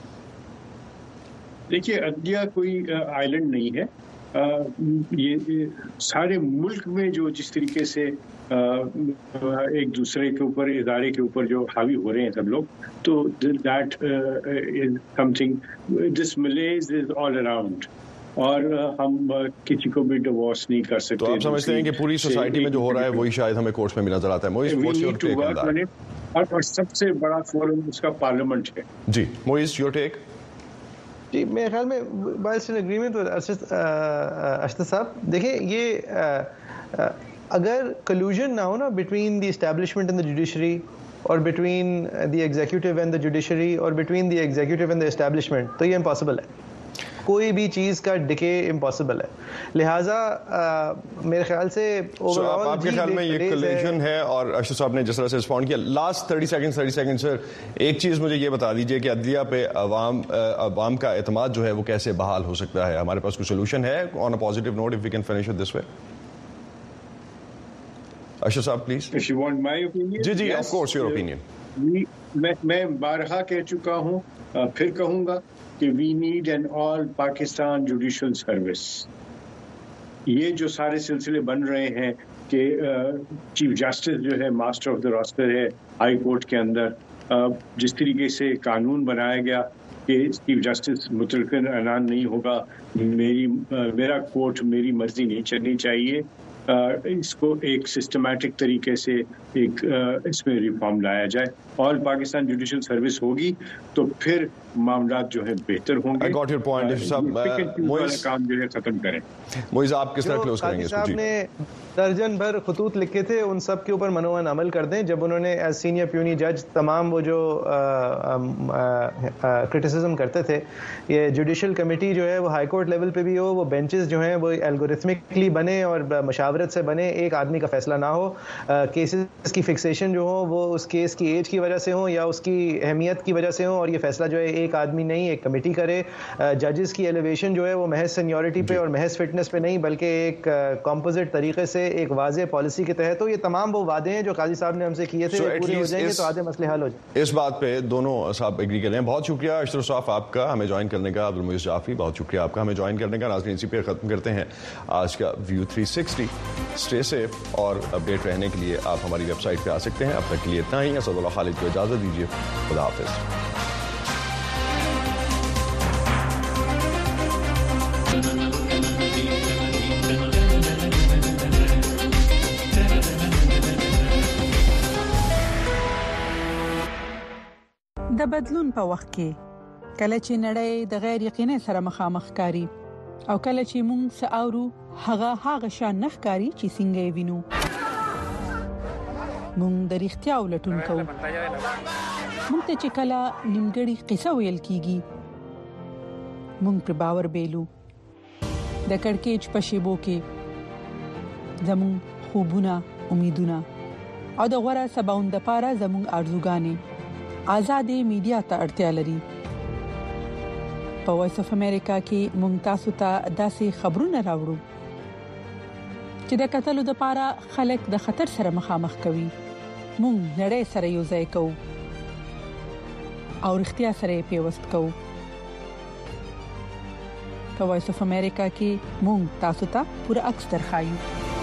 دیکھیے عدلیہ کوئی آئی لینڈ نہیں ہے، یہ سارے ملک میں جو جس طریقے سے ایک دوسرے کے اوپر ادارے کے اوپر جو حاوی ہو رہے ہیں سب لوگ، تو دیٹ از سم تھنگ، دس ملیز از آل اراؤنڈ، اور ہم کسی کو بھی ڈیوورس نہیں کر سکتے. تو آپ سمجھتے ہیں کہ پوری سوسائٹی میں جو ہو رہا ہے وہی شاید ہمیں کورٹس میں بھی نظر آتا ہے. اور سب سے بڑا فورم اس کا پارلیمنٹ ہے. جی موئز، یور ٹیک. جی میرے خیال میں بائیس اگریمنٹ اشتر صاحب، دیکھیں یہ اگر کلوژن نہ ہو نا بٹوین دی اسٹیبلشمنٹ اینڈ دا جوڈیشری، اور بٹوین دی ایگزیکٹو اینڈ دا جوڈیشری، اور بٹوین دی ایگزیکٹو اینڈ دا اسٹیبلشمنٹ، تو یہ امپاسبل ہے. کوئی بھی چیز کا ڈکے امپاسبل ہے. لہٰذا میرے خیال سے آپ کے خیال میں یہ کلیشن ہے. اور اشرف صاحب نے جس طرح سے رسپونڈ کیا، لاسٹ تھرٹی سیکنڈ تھرٹی سیکنڈ سر ایک چیز مجھے یہ بتا دیجیے کہ عدلیہ پہ عوام عوام کا اعتماد جو ہے وہ کیسے بحال ہو سکتا ہے؟ ہمارے پاس کوئی سولوشن ہے آن اے پازیٹیو نوٹ، اف وی کین فنش اٹ دس وے؟ اشرف صاحب پلیز. جی جی آف کورس یور اوپینین. میں بارہا کہہ چکا ہوں، پھر کہوں گا کہ وی نیڈ این آل پاکستان جوڈیشل سروس. یہ جو سارے سلسلے بن رہے ہیں کہ چیف جسٹس جو ہے ماسٹر آف دا راسٹر ہے ہائی کورٹ کے اندر، جس طریقے سے قانون بنایا گیا کہ چیف جسٹس مطلقاً اعلان نہیں ہوگا، میری میرا کورٹ میری مرضی نہیں چلنی چاہیے، اس کو ایک سسٹمیٹک طریقے سے ایک اس میں ریفارم لایا جائے. آل پاکستان جوڈیشل سروس ہوگی تو پھر معاملات جو ہے بہتر ہوں گے. کام جو ہے ختم کریں. موئز آپ کس طرح کلوز کریں گے؟ صاحب نے درجن بھر خطوط لکھے تھے، ان سب کے اوپر منوان عمل کر دیں. جب انہوں نے ایز سینئر پیونی جج تمام وہ جو کرٹیسزم کرتے تھے، یہ جوڈیشل کمیٹی جو ہے وہ ہائی کورٹ لیول پہ بھی ہو، وہ بینچز جو ہیں وہ الگورتھمکلی بنے اور مشاورت سے بنے، ایک آدمی کا فیصلہ نہ ہو، کیسز کی فکسیشن جو ہو وہ اس کیس کی ایج کی وجہ سے ہو یا اس کی اہمیت کی وجہ سے ہو، اور یہ فیصلہ جو ہے ایک آدمی نہیں ایک کمیٹی کرے. ججز کی ایلیویشن جو ہے وہ محض سینیورٹی پہ اور محض فٹنس پہ نہیں بلکہ ایک کمپوزٹ طریقے سے ایک واضح پالیسی کے تحت ہو. یہ تمام وہ وعدے ہیں جو قاضی صاحب نے ہم سے کیے تھے، پورے ہو جائیں گے تو آدھے مسئلے حل ہو جائیں. اس بات پہ دونوں صاحب ایگری کر رہے ہیں. بہت شکریہ اشرف صاحب آپ کا ہمیں جوائن کرنے کا. عبدالمعیز جعفری بہت شکریہ آپ کا ہمیں جوائن کرنے کا. ناظرین اسی پہ ختم کرتے ہیں آج کا ویو تھری سکسٹی. Stay safe और update रहने के लिए आप हमारी वेबसाइट पे आ सकते हैं। अब तक के लिए इतना ही। असदुल्लाह खालिद को इजाज़त दीजिए। खुदा हाफिज़। د بدلون په وخت کې کله چې نړۍ د غیر یقیني سره مخامخ کاری او کله چې موږ ساورو هغه هغه شان نخکاری چې څنګه وینو موږ د اړتیا ولټون کوو موږ ته چې کله نیمګړی قصه ویل کیږي موږ پر باور بیلو د کڑکېچ په شیبو کې زموږ خوبونه امیدونه او د غوړه سباوند لپاره زموږ ارزوګانې آزادې میډیا ته اړتیا لري په وایس اف امریکا کې مونږ تاسو ته داسې خبرونه راوړو چې د قتل لپاره خلک د خطر سره مخامخ کوي مونږ نړۍ سره یو ځای کوو او اړتیا سره پیوست کوو په وایس اف امریکا کې مونږ تاسو ته پوره عکس درخایو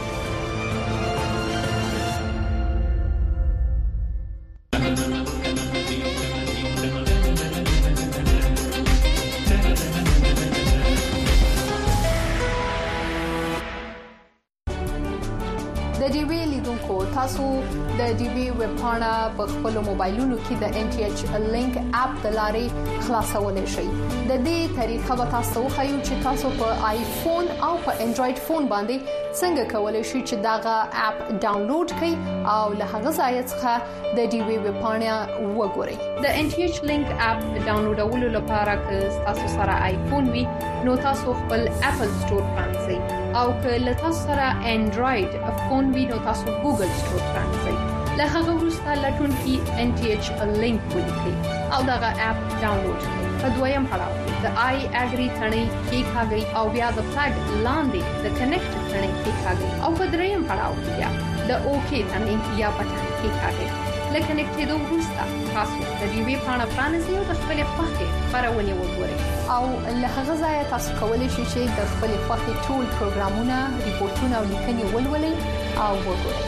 تاسو د ډي بي ویب پاڼه په خپل موبایلونو کې د ان ټي ایچ لینک اپ د لارې خلاصولای شئ د دې طریقه به تاسو خو چې تاسو په آیفون او په انډراید فون باندې څنګه کولای شئ چې داغه اپ ډاونلوډ کړئ او له هغه ځای څخه د ډي بي ویب پاڼه وګورئ د ان ټي ایچ لینک اپ ډاونلوډولو لپاره که تاسو سره آیفون وي نو تاسو خپل اپل سٹور پرانځئ او که له تاسو سره انډراید فون وي نو تاسو ګوګل سٹور پرانځئ له هغه وروسته لټون کې ان ټي ایچ لینک ولیکئ او داغه اپ ډاونلوډ کړئ په دویم پړاو د آی اګری ثنې کې ښاګي او بیا د فلګ لاندې د کنیکټ ثنې کې ښاګي او په دریم پړاو کې بیا د اوکې ثنې یا بټن کې ښاګي لکه نکټېدو وروسته تاسو د دې وی پاڼه پرانځئ او د خپل خوښې خبرونه وګورئ او له هغه ځای تاسو کولی شئ چې د خپل خوښې ټول پروګرامونه ریپورتونه او لیکنې ولولئ او وګورئ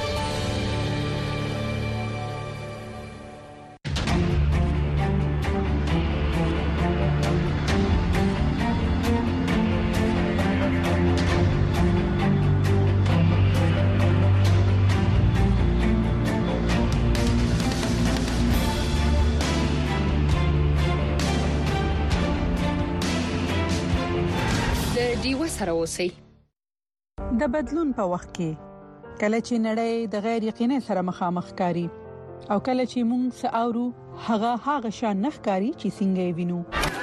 سره اوسئ د بدلون په وخت کې کله چې نړۍ د غیر یقیني سره مخامخ کاری او کله چې موږ ساورو هغه هغه شان نخکاری چې څنګه وینو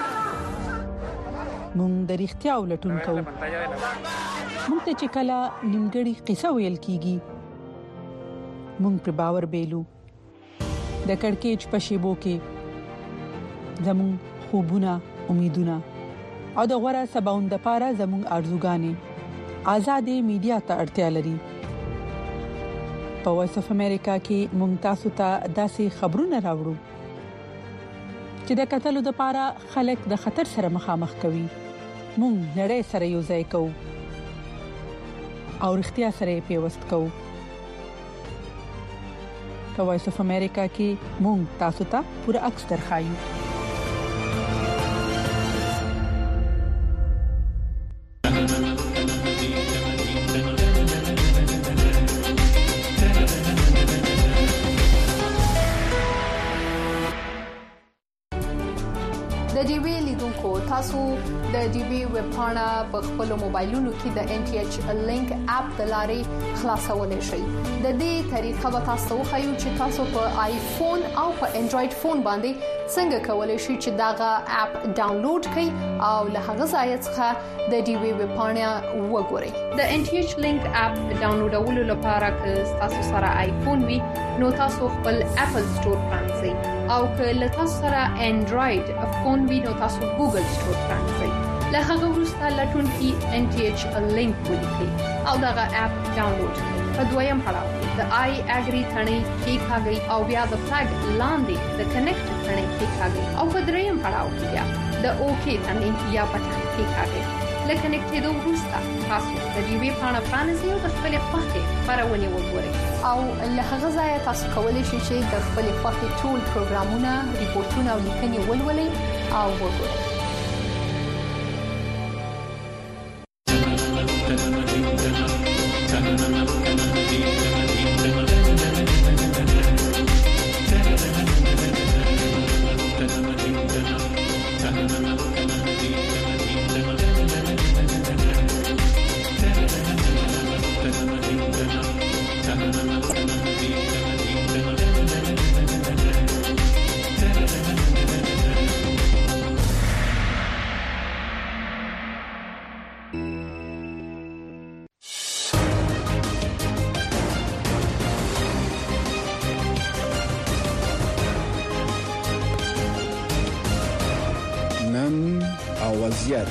موږ د اړتیا ولټون کوو موږ ته چې کله نیمګړی قصه ویل کیږي موږ پر باور بیلو د کڑکېچ په شیبو کې زموږ خوبونه امیدونه او د غوړه سباوند لپاره زموږ ارزوګانې آزادې میډیا ته اړتیا لري په وایس اف امریکا کې مونږ تاسو ته داسې خبرونه راوړو چې د قتل لپاره خلک د خطر سره مخامخ کوي مونږ نړۍ سره یو ځای کوو او اړتیا سره پیوست کوو په وایس اف امریکا کې مونږ تاسو ته پوره عکس درخایو تاسو د ډي بي ویب پاڼه په خپل موبایلونو کې د ان ټي ایچ لینک اپ د لارې خلاصولای شئ د دې طریقه به تاسو خو چې تاسو په آیفون او په انډراید فون باندې څنګه کولای شئ چې داغه اپ ډاونلوډ کړئ او له هغه ځای څخه د ډي بي ویب پاڼه وګورئ د ان ټي ایچ لینک اپ ډاونلوډولو لپاره که تاسو سره آیفون وي نو تاسو خپل اپل سٹور پرانځئ او که له تاسو سره انډراید فون وي نو تاسو ګوګل سٹور پرانځئ له هغه وروسته لټون کې ان ټي ایچ لینک ولیکئ او داغه اپ ډاونلوډ کړئ په دویم پړاو د آی اګری ثنې کې ښاګي او بیا د فلګ لاندې د کنیکټ ثنې کې ښاګي او په دریم پړاو کې بیا د اوکې ثنې یا بټن کې ښاګي لکه نکټېدو وروسته تاسو د ډي وی پاڼه پرانیزئ او د خپلې خوښې خپرونې وګورئ او له هغه ځایه تاسو کولی شئ چې د خپلې خوښې ټول پروګرامونه، ریپورتونه او لیکنې ولولئ او وګورئ. نن او وضعیت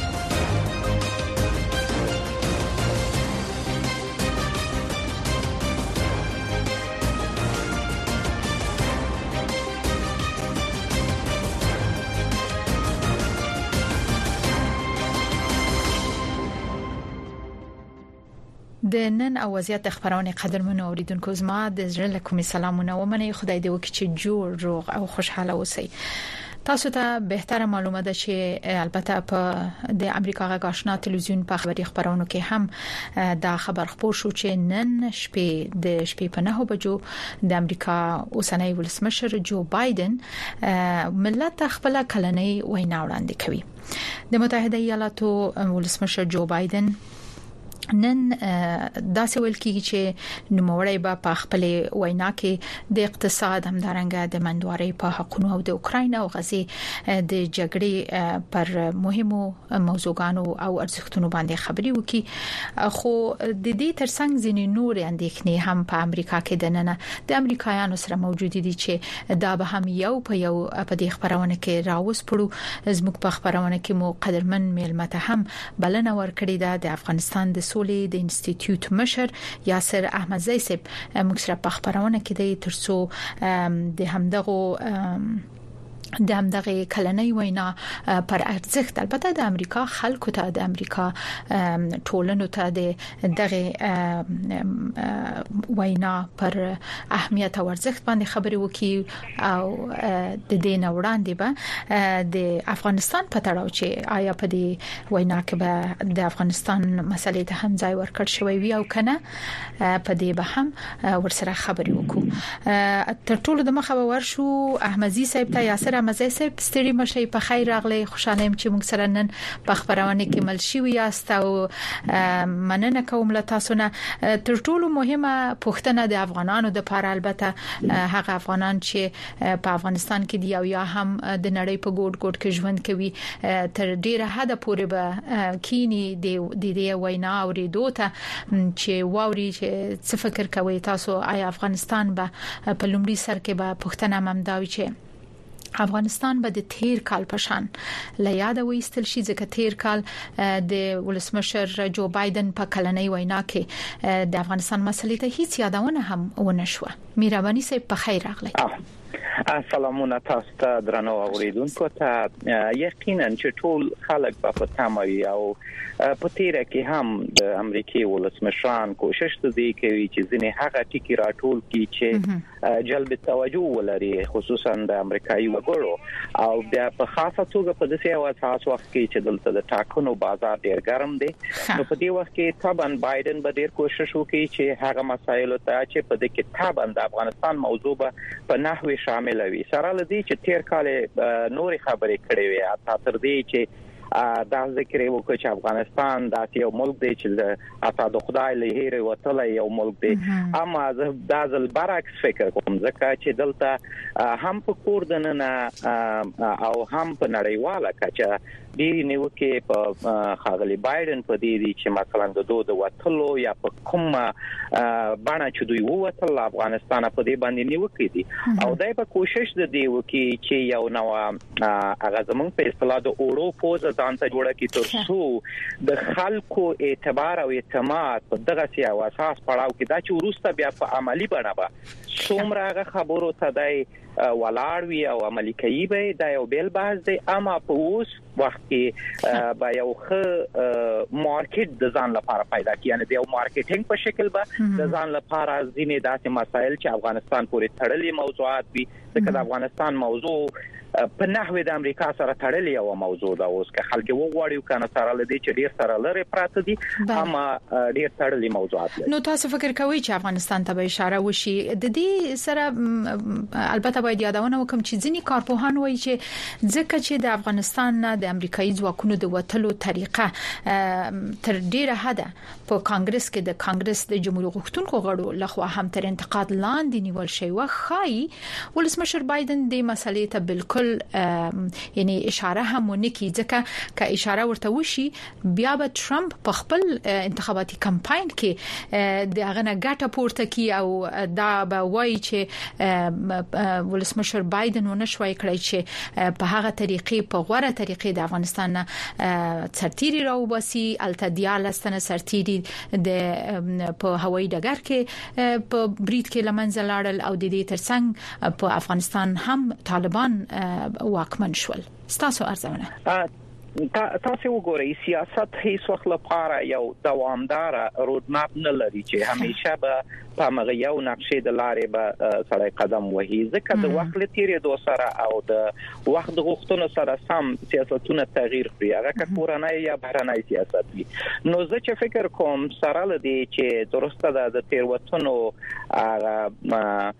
د نن او وضعیت خبرونه قدرمنو اوریدونکو زما د زړه له کومې سلامونه ومنه. خدای دې وکړي چې جوړ روغ او خوشاله اوسئ. تاسو ته بهتره معلومه ده چې البته په د امریکا غږ آشنا تلویزیون په خبري خبرونو کې هم دا خبر خبر شو چې نن شپې د شپې په نهه بجو د امریکا اوسنۍ ولسمشر جو بایدن ملت خپل کلنۍ وینا وړاندې کوي. د متحده ایالاتو ولسمشر جو بایدن نن داسې ویل کیږي چې نوموړی به په خپل وینا کې د اقتصاد همدارنګه د منځواري په حقوقو او د اوکرين او غزي د جګړې پر مهمو موضوعاتو او ارزښتونو باندې خبري وکړي. خو د دې ترڅنګ ځینې نور اندېښنې هم په امریکا کې د نن د امریکایانو سره موجود دي چې دا به هم یو په یو په دې خبرونه کې راوس پړو. زموږ په خبرونه کې مو قدرمن میلمته هم بلنه ورکړې ده د افغانستان د د انسټیټیوټ مشر یاسر احمدزی صاحب موږ سره په خبرونه کې د ترڅو د همدغه د همدغه کلنۍ وینا پر ارزښت البته د امریکا خلکو ته د امریکا ټولنو ته د دغه وینا پر اهمیت او ارزښت باندې خبرې وکړي او د دې نه وړاندې به د افغانستان په تړاو چې آیا په دې وینا کې به د افغانستان مسلې ته هم ځای ورکړ شوی وي او کنه په دې به هم ورسره خبرې وکړو. تر ټولو د مخه ورشو احمدزی صاحب ته یاسر مزه صاحب ستړي مشي په خیر راغلي. خوشاله يم چې موږ سره نن په خبرونه کې مل شي یاست او مننه کوم له تاسو نه. تر ټولو مهمه پوښتنه د افغانانو د لپاره البته هغه افغانان چې په افغانستان کې دی او یا هم د نړۍ په ګوټ ګوټ کې ژوند کوي تر ډیره حد پورې به کینی د دې وینا اوریدو ته چې واوري چې څه فکر کوي تاسو. آیا افغانستان به په لومړي سر کې به پوښتنه ممداوي چې افغانستان به د تیر کال په شان لا یاد وېستل شي ځکه تیر کال د ولسمشر جو بایدن په کلنۍ وینا کې د افغانستان مسلې ته هیڅ یادونه هم ونه شو. میرابانی صاحب په خیر راغلی. سلامونه تاسو ته درنو اوریدونکو ته. یقینا چې ټول خلک په تماري او په تیره کې هم د امریکای ولسمشران کوشش کوي چې ځینې هغه ټکی راټول کړي چې جلب توجه ولري خصوصا د امریکایي وګړو او بیا په خاصه توګه په داسې یو اساس وخت کې چې دلته د ټاکنو بازار ډیر ګرم دی. نو په دې وخت کې طبعا بایدن به ډیر کوشش وکړي چې هغه مسایل ته چې په دې کې طبعا د افغانستان موضوع په نحوی شامل وي سره لدی چې تیر کال نوري خبرې کړې وي اته تر دې چې دا ذکر وکړ چې افغانستان د یو ملک دی چې اساس خدای له هیره وتل یو ملک دی. اما دا ځل برعکس فکر کوم ځکه چې دلته هم په کوردنه او هم په نړیواله کچه ډیری نیوکه په خاغلی بایدن په دې دي چې مثلا د دوه د وټلو یا په کوم باندې چې دوی ووتل افغانستان په دې باندې نیوکه دي او دای په کوشش د دی وکي چې یو نو هغه زمونږ په اصطلاح د اورو پوز ځان ته جوړه کی تر څو د خلکو اعتبار او اعتماد په دغه سیاسي اساس پړاو کې دا چې ورسته بیا په عملی بڼه به څومره خبرو ته دی ولاړ وي او عملی کوي به دا یو بیل بحث دی. اما په اوس وخت کې به یو ښه مارکیټ د ځان لپاره پیدا کړي، یعنی د یو مارکیټینګ په شکل به د ځان لپاره ځینې داسې مسایل چې افغانستان پورې تړلي موضوعات وي، ځکه د افغانستان موضوع په نحوه د امریکا سره تړلې یو موضوع ده. اوس که خلک وغواړي کنه سره لدی چې ډیر سره لري پراته دي، اما ډیر تړلې موضوعات دي. نو تاسو فکر کوئ چې افغانستان ته به اشاره وشي؟ د دې سره البته باید یادونه وکم چې ځینی کارپوهان وایي چې ځکه چې د افغانستان نه د امریکایي ځواکونو د وټلو طریقه تر ډیره حده په کانګرس کې د کانګرس د جمهوریت غوښتونکو غړو لخوا هم تر انتقاد لاندې نیول شوی و، خای ولسمشر بایدن د مسلې ته بالکل یعنی اشاره هم ونکي، ځکه که اشاره ورته وشي بیا به ټرمپ په خپل انتخاباتي کمپاین کې د هغه نه ګټه پورته کی او دا به وایي چې ولسمشر بایدن ونشوي کړی چې په هغه طریقې په غوړه طریقې د افغانستان نه سرتيري راوباسي. التدیالستنه سرتيري د په هوایي ډګر کې په بریټ کې لمنځه لاړل او د دې ترڅنګ په افغانستان هم طالبان واکمن شول. ستاسو ارزونه تاسو وګورئ سیاست هیڅ وخت لپاره یو دوامدار رود ماپ نه لري چې همیشه به په مغه یو نقشې د لارې به سړی قدم وهي، ځکه د وخت لتیری دو سره او د وخت غوښتنو سره سم سیاستونه تغییر کوي، هغه که کورنۍ یا بهرنۍ سیاست وي. نو زه چې فکر کوم سره لدی چې درسته ده د تیروتنو هغه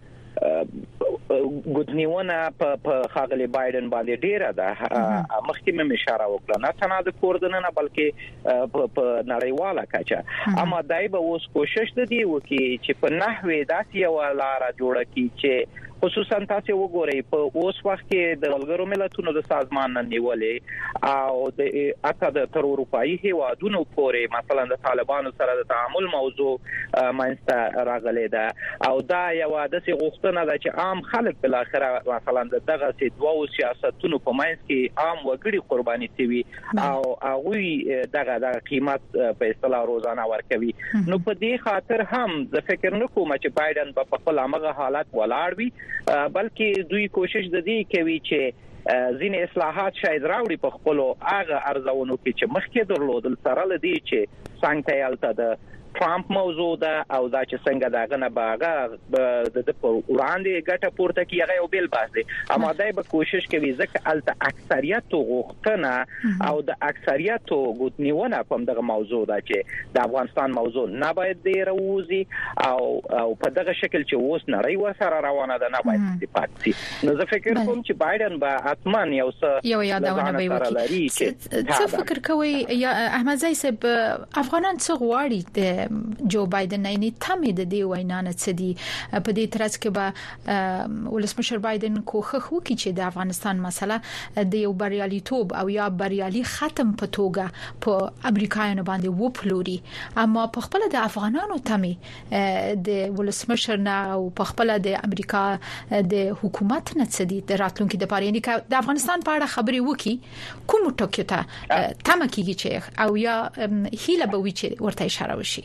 ګوتنیونه په خاغلی بایدن باندې ډیره ده. مخکې مې اشاره وکړه نه تنها د کوردنه بلکې په نړیواله کچه، اما دای به اوس کوشش د دی وکي چې په نحوه داسې یو لار جوړه کی چې خصوصا تاسو وګورئ په اوس وخت کې د ملګرو ملتونو د سازمان نه نیولې او د اته د تر اروپאי هیوادونو پورې مثلا د طالبانو سره د تعامل موضوع مانسته راغلې ده او دا یو د سي غوښتنه ده چې عام خلک بل اخره مثلا دغه سي دوه سیاستونو په مانس کې عام وګړي قرباني کوي او هغه دغه د قیمت په اصطلاح روزانه ورکوي. نو په دې خاطر هم زه فکر نه کوم چې بایدن په خپل هغه حالت ولاړ وي، بلکې دوی کوشش د دې کوي چې ځینې اصلاحات شاید راوړي په خپل هغه ارزونو کې چې مخکې درلودل سره لدی چې څنګه یالته د ټرامپ موضوع ده او دا چې څنګه داغه نه باغه د وړاندې ګټه پورته کی هغه یو بیل باز دي، اما دای به کوشش کوي ځکه الته اکثریت غوښتنه او د اکثریت غوښتنونه په دغه موضوع ده چې د افغانستان موضوع نه باید دی راوځي او او په دغه شکل چې اوس نړۍ وسره روانه ده نه باید استفاده شي. نو زه فکر کوم چې بایدن به اتمن یو څه یو یادونه به وکړي. څه فکر کوي یا احمد زئی صاحب افغانان څه غواړي د جو بایدن نه نه تمه د دی وینا نه څدي په دې ترڅ کې به ولسمشر بایدن کوښښ وکړي چې د افغانستان مسله د یو بریالیتوب او یا بریالي ختم په توګه په امریکایانو باندې وپلوري، اما په خپل د افغانانو تمه د ولسمشر نه او په خپل د امریکا د حکومت نه څدي د راتلونکو د پاره نه د افغانستان په اړه خبري وکړي کوم ټکو ته تمه کیږي چې او یا هیله به وي چې ورته اشاره وشي.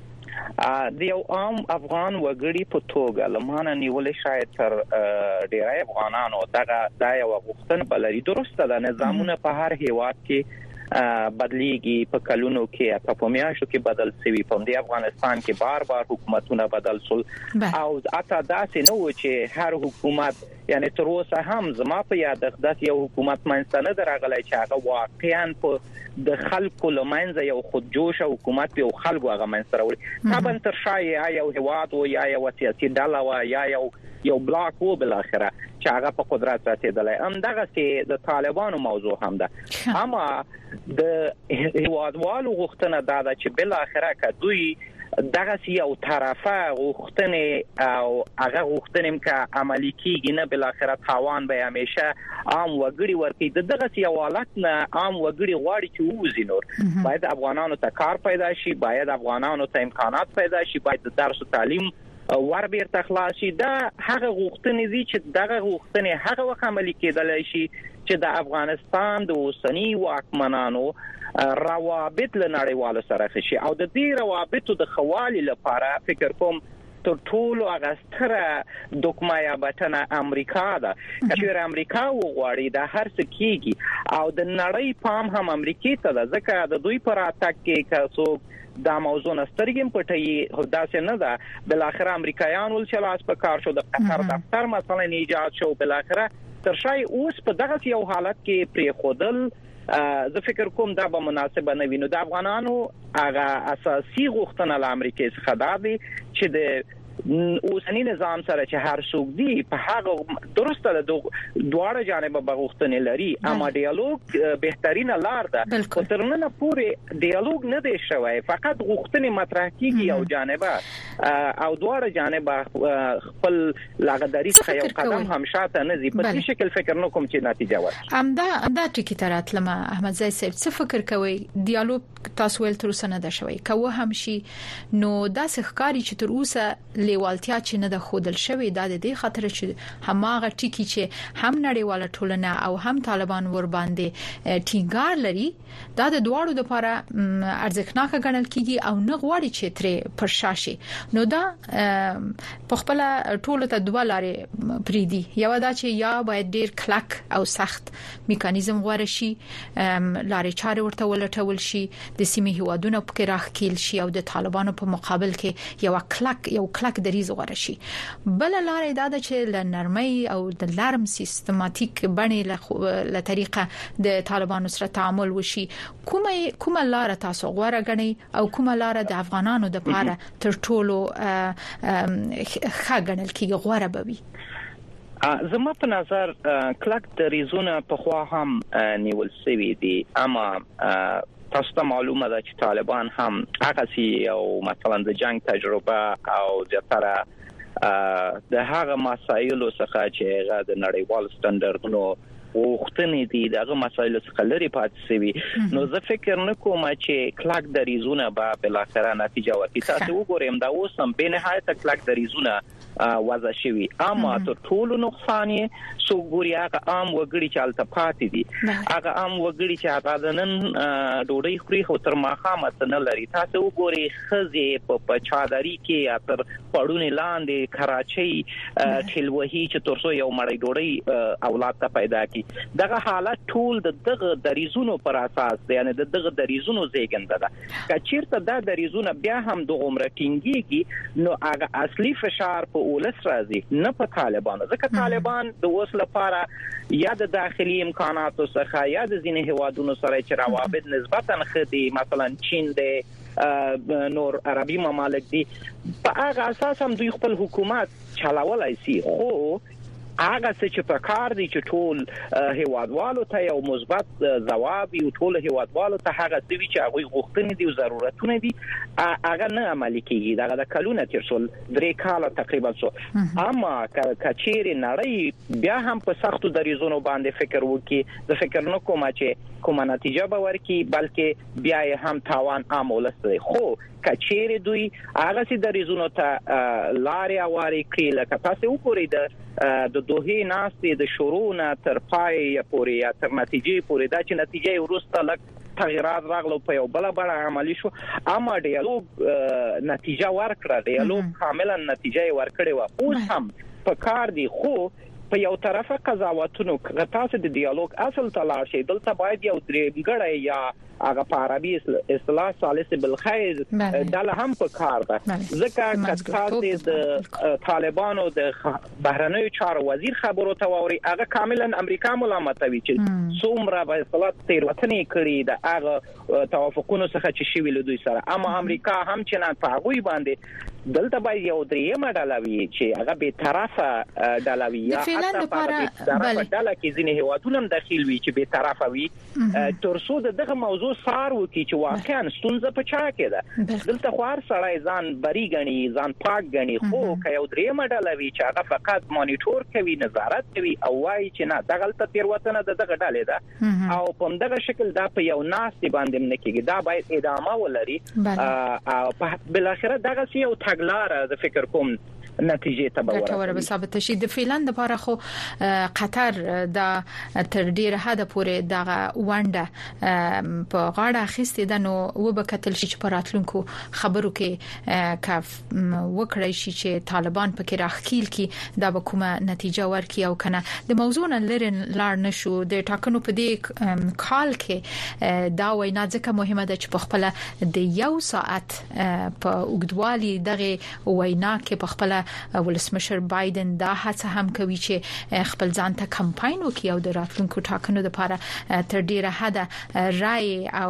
د یو عام افغان وګړي په توګه لمانه نیولې شاید تر ډیری افغانانو دغه د یو غوښتنه بلري. درسته د نظامونه په هر هیواد کې بدلیږي، په کلونو کې په میاشتو کې بدل شوی، په دې افغانستان کې بار بار حکومتونه بدل شول او اته داسې نه و چې هر حکومت یعنی تر اوسه هم زما په یاد ده یو حکومت منځنه درغلی چې هغه واقعا په د خلکو لمنځه یو خودجوش حکومت یو خلکو هغه منځ راوړي. طبعا تر شای یا یو هواد او یا یو سیاسي ډله و یا یو یو بلاک و بل اخره چې هغه په قدرت رسیدلی. هم دغه چې د طالبانو موضوع هم ده، اما د هوادوالو غوښتنه دا ده چې بل اخره که دوی دغه یو طرفه غوښتنې او هغه غوښتنې که عملي کیږي نه بل اخره تاوان به همیشه عام وګړي ورکړي. دغه یو حالت نه عام وګړي غواړي چې ووځي نور باید افغانانو ته کار پیدا شي، باید افغانانو ته امکانات پیدا شي، باید درس او تعلیم ور بیرته خلاص شي. دا هغه غوښتنې دي چې دغه غوښتنې هغه وخت عملي کېدلای شي چې د افغانستان د اوسنی واکمنانو روابط له نړیوالو سره خشي او د دې روابطو د خوالي لپاره فکر کوم تر ټولو اغستره دوکما یا بټنه امریکا ده چې امریکا وغواړي د هر څه کیږي او د نړۍ پام هم امریکای ته ده ځکه د دوی پر اتاک کې کڅو دا موضوع نسترګم پټي داسې نه ده بل اخر امریکایان ول چې لاس په کار شو د قطر دفتر مثلا ایجاد شو بل اخر تر شای اوس په دغه یو حالت کې پری خودل زه فکر کوم دا به مناسبه نه وینو د افغانانو هغه اساسي غوښتنه له امریکای څخه دا دي چې د اوسنی نظام سره چې هر څوک دی په هغه درسته د دواړه جانب بغوښتنې لري اما ډیالوګ بهترینه لار ده خو تر نن پورې ډیالوګ نه دی شوی فقط غوښتنې مطرح کیږي او جانبه او دواړه جانب خپل لاغداري څخه یو قدم هم شاته نه زی په دې شکل فکر نه کوم چې نتیجه ورکړي همدا دا ټکی ترات لمه احمد زای صاحب څه فکر کوي ډیالوګ تاسو ول تر اوسه نه ده شوی کوه هم شي نو دا ښکاری چې تر اوسه لیوالتیا چې نه د خودل شوی د دې خاطر چې هماغه ټکی چې هم نړیواله ټولنه او هم طالبان ور باندې ټینګار لري دا د دواړو لپاره ارزښتناک ګڼل کیږي او نه غواړي چې تر پر شاشي نو دا په خپل ټولو ته دوه لارې پریدي یو دا چې یا باید ډیر کلک او سخت میکانیزم غوړ شي لارې چارې ورته ولټول شي د سیمې هوادونو په راخکیل شي او د طالبانو په مقابل کې یو کلک یو کلک دریز غوړ شي بل لارې دا ده چې ل نرمۍ او د لارم سیستماتیک باندې له طریقه د طالبانو سره تعامل وشي کومه کومه لار تاسو غوړه غني او کومه لار د افغانانو د لپاره تر ټولو ښه غنل کیږي غوړه بوي زما په نظر کلک دریزونه په خوا هم نیول سوي دي اما تاسو ته معلومه ده چې طالبان هم هغه سي او مثلا د جنگ تجربه او زیاتره د هغه مسایلو څخه چې هغه د نړیوال سټانډردونو وختنې دي دغه مسایلو څخه لري پاتې شوی نو زه فکر نه کوم چې کلک دریزونه به بل اخره نتیجه ورکړي تاسو وګورئ دا اوس هم به نهایت کلک دریزونه وضع شوی اما ته ټول نقصان یې سو ګوري هغه عام وګړي چې الته پاتې دي هغه عام وګړي چې هغه نن ډوډۍ خوري خو تر ماخامه نه لري تاسو وګورئ خزه په چادري کې تر پړونې لاندې کراچۍ ټلوهي چې ترڅو یو مړی ډوډۍ اولاد ته پیدا کړي دغه حالت ټول د دغه دریزونو پر اساس دی یعنی د دغه دریزونو زیږنده ده کچیرته دا دریزونه بیا هم د عمر ټینګيږي نو هغه اصلي فشار په ولس راځي نه په طالبانو ځکه طالبان د اوس لپاره یا د داخلي امکاناتو څخه یا د ځینې هوادونو سره چې روابط نسبتا خدي مثلا چین د نور عربي ممالک دي په هغه اساس هم دوی خپل حکومت چلاولای شي خو هغه څه چې په کار دي چې ټول هیوادوالو ته یو مثبت ځواب یو ټول هیوادوالو ته هغه څه چې هغه غوښتنې دي او ضرورتونه دي هغه نه عملي کیږي دغه کلونه تیر شول درې کاله تقریبا شو اما کچېری نړۍ بیا هم په سختو دریزونو باندې فکر وکړي د فکر نه کوم چې کومه نتیجه به ورکړي بلکې بیا هم تاوان عامول سي خو کچېری دوی هغه سي دریزونو ته لارې اواري کړي لکه تاسو وګورئ د د دوه ناستې د شروع نه تر پای پورې یا تر نتیجې پورې دا چې نتیجه ورسته لک تغیرات راغلو په یو بل بل عملی شو اما ډیالوګ نتیجه ورکړه ډیالوګ کاملا نتیجه ورکړې و اوس هم په کار دی خو په یو طرفه قضاوتونو تاسو د ډیالوګ اصل تلاش شي دلته باید یو درېګړی یا هغه په عربي اصطلاح ثالث بالخير دا هم په کار ده ځکه کله د طالبانو د بهرنیو چارو وزیر خبرو ته ووري هغه کاملا امریکا ملامتوي چې څومره به اصطلاح تیروتنې کړې د هغه توافقونو څخه چې شوی له دوی سره اما امریکا هم چې نه په هغه باندې دلته باید یو درېمه ډالوي چې هغه به طرفه ډالوي یا حتی په طرفه ډاله کې ځینې هیوادونه هم داخل وي چې به طرفه وي ترڅو دغه موضوع سار وکي چې واقعا ستونزه په چا کې ده دلته خو هر سړی ځان بری غني ځان پاک غني خو که یو درېمه ډالوي چې هغه فقط مانیټور کوي نظارت کوي او وايي چې نه دغه تیروتنه دغه ډالې ده او په دغه شکل دا په یو ناس باندې نه کېږي دا باید ادامه ولري او په بل اخر دغه یو تګلار د فکر کوم نتیجې ته به ورسوي به ثابت شي. د فیلند لپاره خو قطر د تر ډیره حد پورې دغه ونده په غاړه اخیستې ده، نو وبکتل شي چې په راتلونکو خبرو کې کف وکړی شي چې طالبان پکې راخکیل کی دا به کومه نتیجه ورکړي او کنه. د موضوع نه لري لار نشو د ټاکنو په دې کال کې دا وینا ځکه مهمه ده چې په خپل د یو ساعت په اوږدوالي دغه وینا کې په خپل ولسمشر بایدن دا هڅه هم کوي چې خپل ځان ته کمپاین وکړي او د راتلونکو ټاکنو لپاره تر ډیره حد رائے او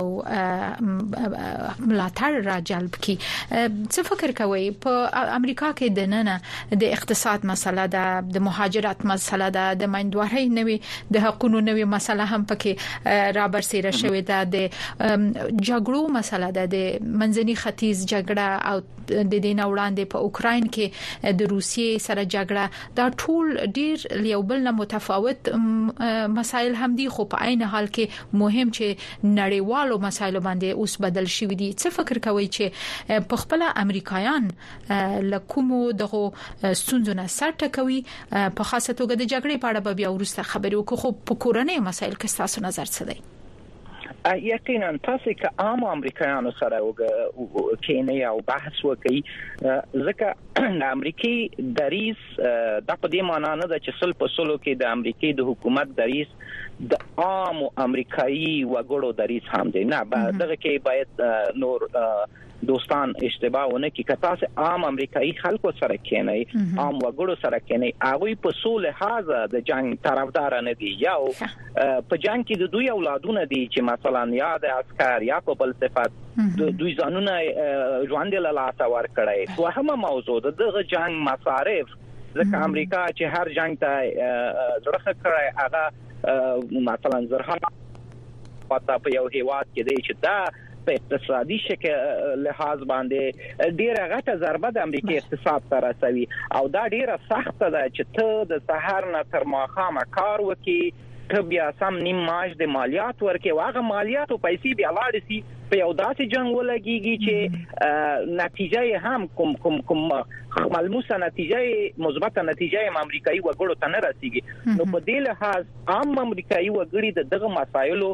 ملاتړ را جلب کړي. څه فکر کوي په امریکا کې د نن د اقتصاد مسله ده، د مهاجرت مسله ده، د مایندوارۍ نوي د حقوقو نوي مسله هم پکې را برسېره شوې ده، د جګړو مسله ده، د منځني ختیځ جګړه او د دې نه وړاندې په اوکراین کې د روسیې سره جګړه، دا ټول ډیر یو بل نه متفاوت مسایل هم دي، خو په عین حال کې مهم چې نړیوالو مسایلو باندې اوس بدل شوې دي. څه فکر کوي چې په خپل امریکایان لکومو دغه ستونزو نه سر ټکوي؟ په خاصه توګه د جګړې په اړه به بیا ورسته خبرې وکړو، خو په کورنۍ مسایل کې تاسو نظر څه دی؟ یقینا تاسو که عام امریکایانو سره وکینی او بحث وکړي، ځکه د امریکای دریس د په دې معنی نه ده چې سل په سلو کې د امریکای د حکومت دریس د عام امریکایي وګړو دریس هم دی. نه دغه کې باید نور دوستان اشتباه ونه کی که تاسو عام امریکایي خلکو سره کینی، عام وګړو سره کینی، هغه په سول لحاظ د جنگ طرفدار نه دي. یو په جنگ کې د دوی اولادونه دي چې مثلا یا د عسكر یا په بل صفات دوی ځانونه ژوند له لاسه ورکړي. دوهمه موضوع د جنگ مصارف، ځکه امریکا چې هر جنگ ته زړه کړی هغه مثلا زرها پتا په یو هیواد کې دی چې دا په اقتصادي شکل لحاظ باندې ډیره غټه ضربه د امریکای اقتصاد ته رسوي او دا ډیره سخت ده چې ته د سحر نه تر ماښامه کار وکې، ته بیا سم نیم معاش د مالیات ورکې، واغه مالیات او پیسې بیا لاړ شي په یو داسې جنگ ولګيږي چې نتیجه هم کوم کوم کوم ملموسه نتیجه مثبت نتیجه هم امریکایي وګړو ته نه رسیږي. نو په دې لحاظ عام امریکایي وګړي دغه مسایلو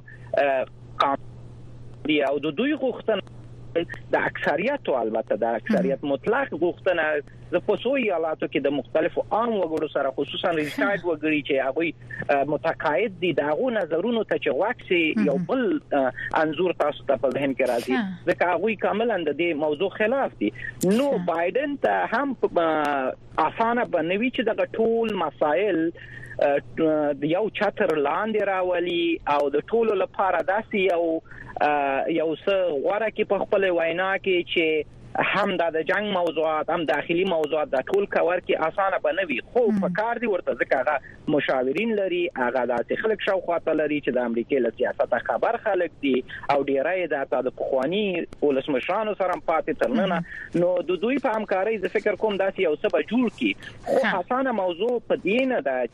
دی او د دوی غوښتنه د اکثریت او البته د اکثریت مطلق غوښتنه د پوسو ایالاتو کې د مختلفو عام وګړو سره خصوصا ریټایرډ وګړي چې هغه متقاعد دي دغه نظرونو ته چې واکسي یو بل انزور تاسو ته په ذهن کې راځي، ځکه هغه کاملا د دې موضوع خلاف دي. نو بایدن ته هم اسانه بنوي چې د ټول مسائل د یو چتر لاندې راولي او د ټولو لپاره داسي یو یو څه غوړه کې په خپل وینا کې چې هم د جنگ موضوعات هم داخلي موضوعات د ټول کور کې اسانه بنوي، خو په کار دی ورته ځکه هغه مشاورین لري، هغه د خلک شاوخواته لري چې د امریکای له سیاست خبر خلک دي او ډیرای د پخوانی ولسمشرانو سره پاتې ترنه. نو د دوی په همکارۍ ز فکر کوم داسې یو څه به جوړ کی، خو اسانه موضوع په دې نه ده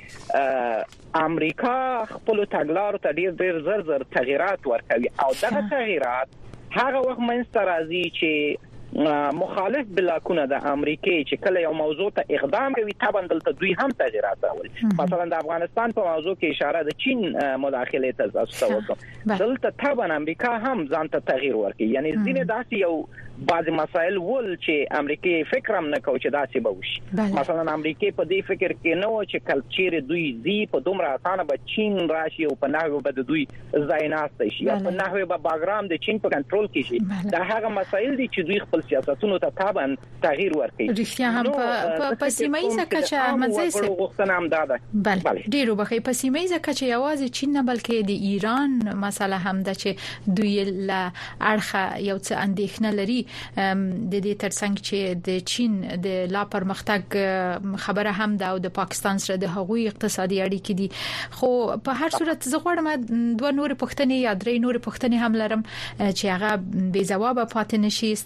چې امریکا خپل تګلارو ته ډیر ډیر زر زر تغیرات ورکوي او دغه تغیرات هغه وخت منځته راځي چې مخالف بلاکونه د امریکای چې کله یو موضوع ته اقدام کوي طبعا دلته دوی هم تغیرات راولي. مثلا د افغانستان په موضوع کې اشاره د چین مداخله ته تاسو وکړه، دلته طبعا امریکا هم ځان ته تغییر ورکړي. یعنی ځینې داسې یو بعض مسائل ول چې امریکای فکر هم نه کوي چې داسې به وشي. مثلا امریکای په دې فکر کې نه و چې کلچر دوی زی په دومره اسانه به چین راشي او په نحوه به دوی ځایناسته شي یا په نحوه به باګرام د چین په کنټرول کې شي. دا هغه مسائل دي چې دوی خپل سیاستونو ته طبعا تغییر ورکړي. رښتیا هم په په سیمایي کچه احمد زئی سره غوښتنه هم ده. بله ډیرو بخې په سیمایي کچه یوازې چین نه بلکې د ایران مسله هم ده چې دوی له اړخه یو څه اندېښنه لري د دې ترڅنګ چې د چین د لا پرمختګ خبره هم ده او د پاکستان سره د هغوی اقتصادي اړیکې دي. خو په هر صورت زه غواړم دوه نور پوښتنې یا درې نور پوښتنې هم لرم چې هغه بې ځواب پاتې نشي. تاسو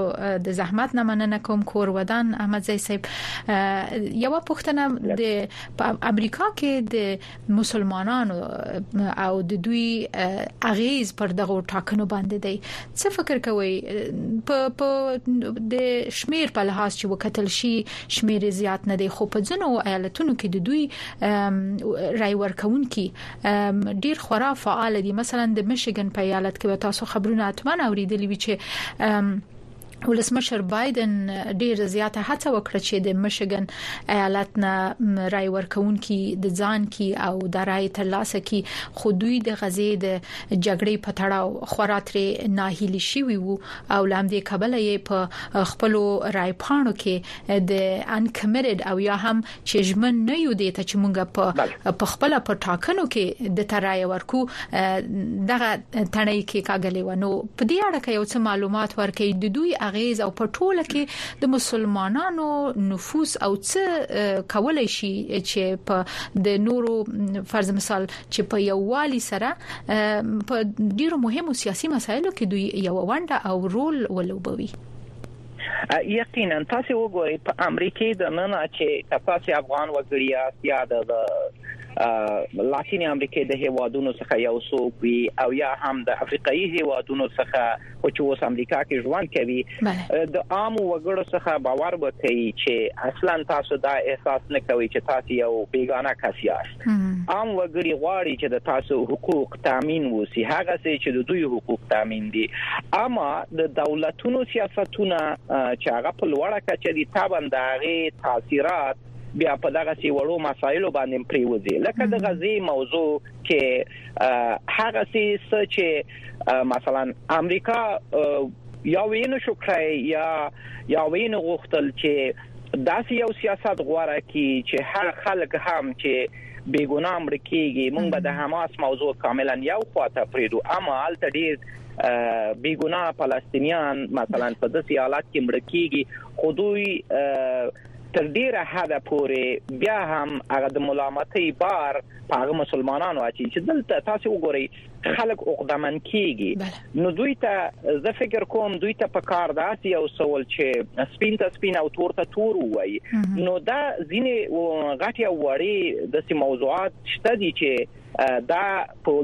د زحمت نه مننه کوم کور ودان احمد زئی صاحب یو پوښتنه د امریکا کې د مسلمانانو او د دوی اغیز پر دغه ټاکنو باندې دی څه فکر کوي په په د شمیر په لحاظ چې وکتل شي شمیر زیات نه دی خو په ځینو ایالتونو کې د دوی رای ورکونکي ډیر خورا فعال دي مثلا د میشیګن په ایالت کې تاسو خبرونه اتمن اوریدلی وی چې ولسمشر بایدن ډیر زیاته هڅه وکړه چې د میشیګن ایالت نه رای ورکونکي د ځان کې او د رای ترلاسه کې خو دوی د غزې د جګړې په تړاو خوراتري ناهیلي شوی وو او لامدې کابل یې په خپل رای پاڼو کې د انکمیټډ او یا هم چې ژمن نه یو دي ته چې مونږ په خپل په ټاکنو کې د ترای ورکو دغه تڼۍ کې کاغلی ونو په دې اړه کې یو څه معلومات ورکړي د دوی اغیز او په ټوله کې د مسلمانانو نفوس او څه کولای شي چې په د نورو فرض مثال چې په یو والی سره په ډیرو مهمو سیاسي مسایلو کې دوی یو ونډه او رول ولوبوي یقینا تاسو وګورئ په امریکا د نن چې تاسو افغان وګړي یا د لاتین امریکا د هیوادونو څخه یو څو وی او یا هم د افریقایي هیوادونو څخه او چې اوس امریکا کې ژوند کوي د عام وګړو څخه باور وکړي چې اصلا تاسو دا احساس نه کوي چې تاسو یو بیگانه کس یاست عام وګړي غواړي چې د تاسو حقوق تامین وسی هغه چې د دوی حقوق تامین دي اما د دولتونو سیاستونه چې هغه په لوړه کچه دي تابند هغه تاثیرات بیا په دغه سی وړو مسایلو باندې پریوزي لکه د غزې موضوع کې هغه څه چې مثلا امریکا یا وینو شو کړی یا یا وینو غوښتل چې داسې یو سیاست غواره کی چې هر خلک هم چې بیګناه امریکایي مونږ به د حماس موضوع کاملا یو خواته پریدو اما الته ډیر بیګناه فلسطینیان مثلا په داسې حالت کې امریکایي خو دوی تر ډیره حد پورې بیا هم هغه د ملامتۍ بار په هغه مسلمانانو اچي چې دلته تاسو وګورئ خلک عقدمن کیږي نو دوی ته زه فکر کوم دوی ته په کار داسي او سوال چې سپین ته سپین او تور ته تور وایي نو دا ځینې غټي او وړي د موضوعات شته دي چې دا په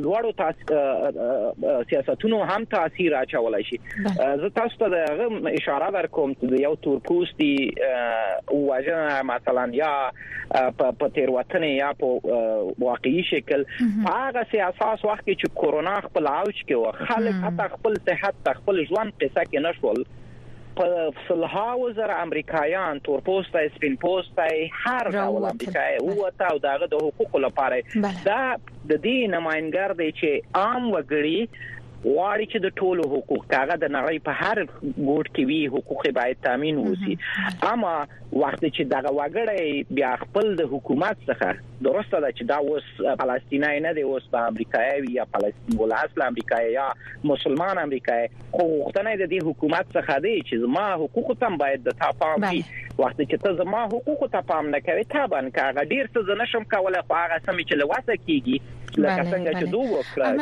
لوړو سیاستونو هم تاثیر اچولای شي زه تاسو ته د اشاره درکوم چې یو تور پوسټي واجنه مثلا یا په تیروتنه یا په واقعي شکل هغه سیاست وخت چې کورونا خپل اوج کې و خلک حتی خپل صحت خپل ژوند قصه کې نشول په صلحاو زر امریکایان تور پوسټای سپین پوسټای هر ډول امریکای او تاو دغه د حقوقو لپاره دا د دې نمائندګر دی چې عام وګړي واړي چې د ټولو حقوق هغه د نړۍ په هر ګوټ کې وی حقوق باید تامین وسی اما وخت چې دغه وګړي بیا خپل د حکومت څخه درسته ده چې دا اوس فلسطینای نه دی اوس په امریکایي یا فلسطین ول اصل امریکایي یا مسلمان امریکایي خو غوښتنه د دې حکومت څخه دی چې ما حقوق تم باید د تاپام وي وخت چې ته زما حقوق ته پام نه کوي تابان کاغه ډیر څه نشم کولای خو هغه سم چې لواسه کیږي لکه څنګه چې دوه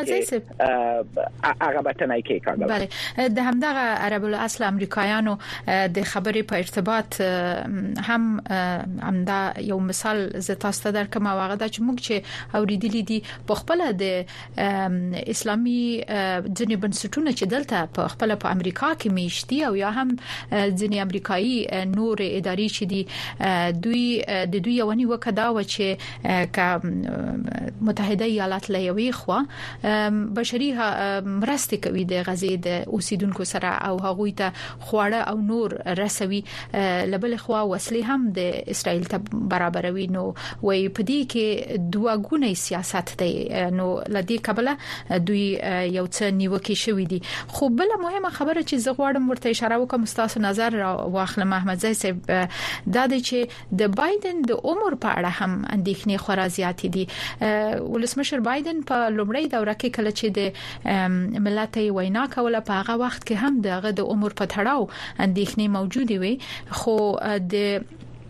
وکړه هغه بتنای کې کاغه بله د همدغه عرب الاصل امریکایانو د خبرې په ارتباط هم همدا یو مثال ز تاسو ته درکمه واغه د چې موږ چې اوریدلی دي په خپل د اسلامي ځینې بنسټونه چې دلته په خپل په امریکا کې میشتي او یا هم ځینې امریکایي نور اداري چې دي دوی د دوی یو نیوکه دا و چې ک متحده ایالات له یوې خوا بشري مرسته کوي د غزې د اوسیدونکو سره او هغوی ته خواړه او نور رسوي لبل خوا وسلې هم د اسرائیل ته برابروي نو وای په دې کې دوه ګونې سیاست دی نو لدی کابل دوی یو څه نیوکه شوې دي خو بل مهمه خبره چې زه غواړم ورته اشاره وکم تاسو نظر واخلم احمد زئی صاحب دا د چې د بایدن د عمر په اړه هم اندېښنې خورا زیات دي ولسمشر بایدن په لومړی دوره کې کله چې د ملت یې وینا کوله په هغه وخت کې هم دغه د عمر په تړاو اندېښنې موجوده وي خو د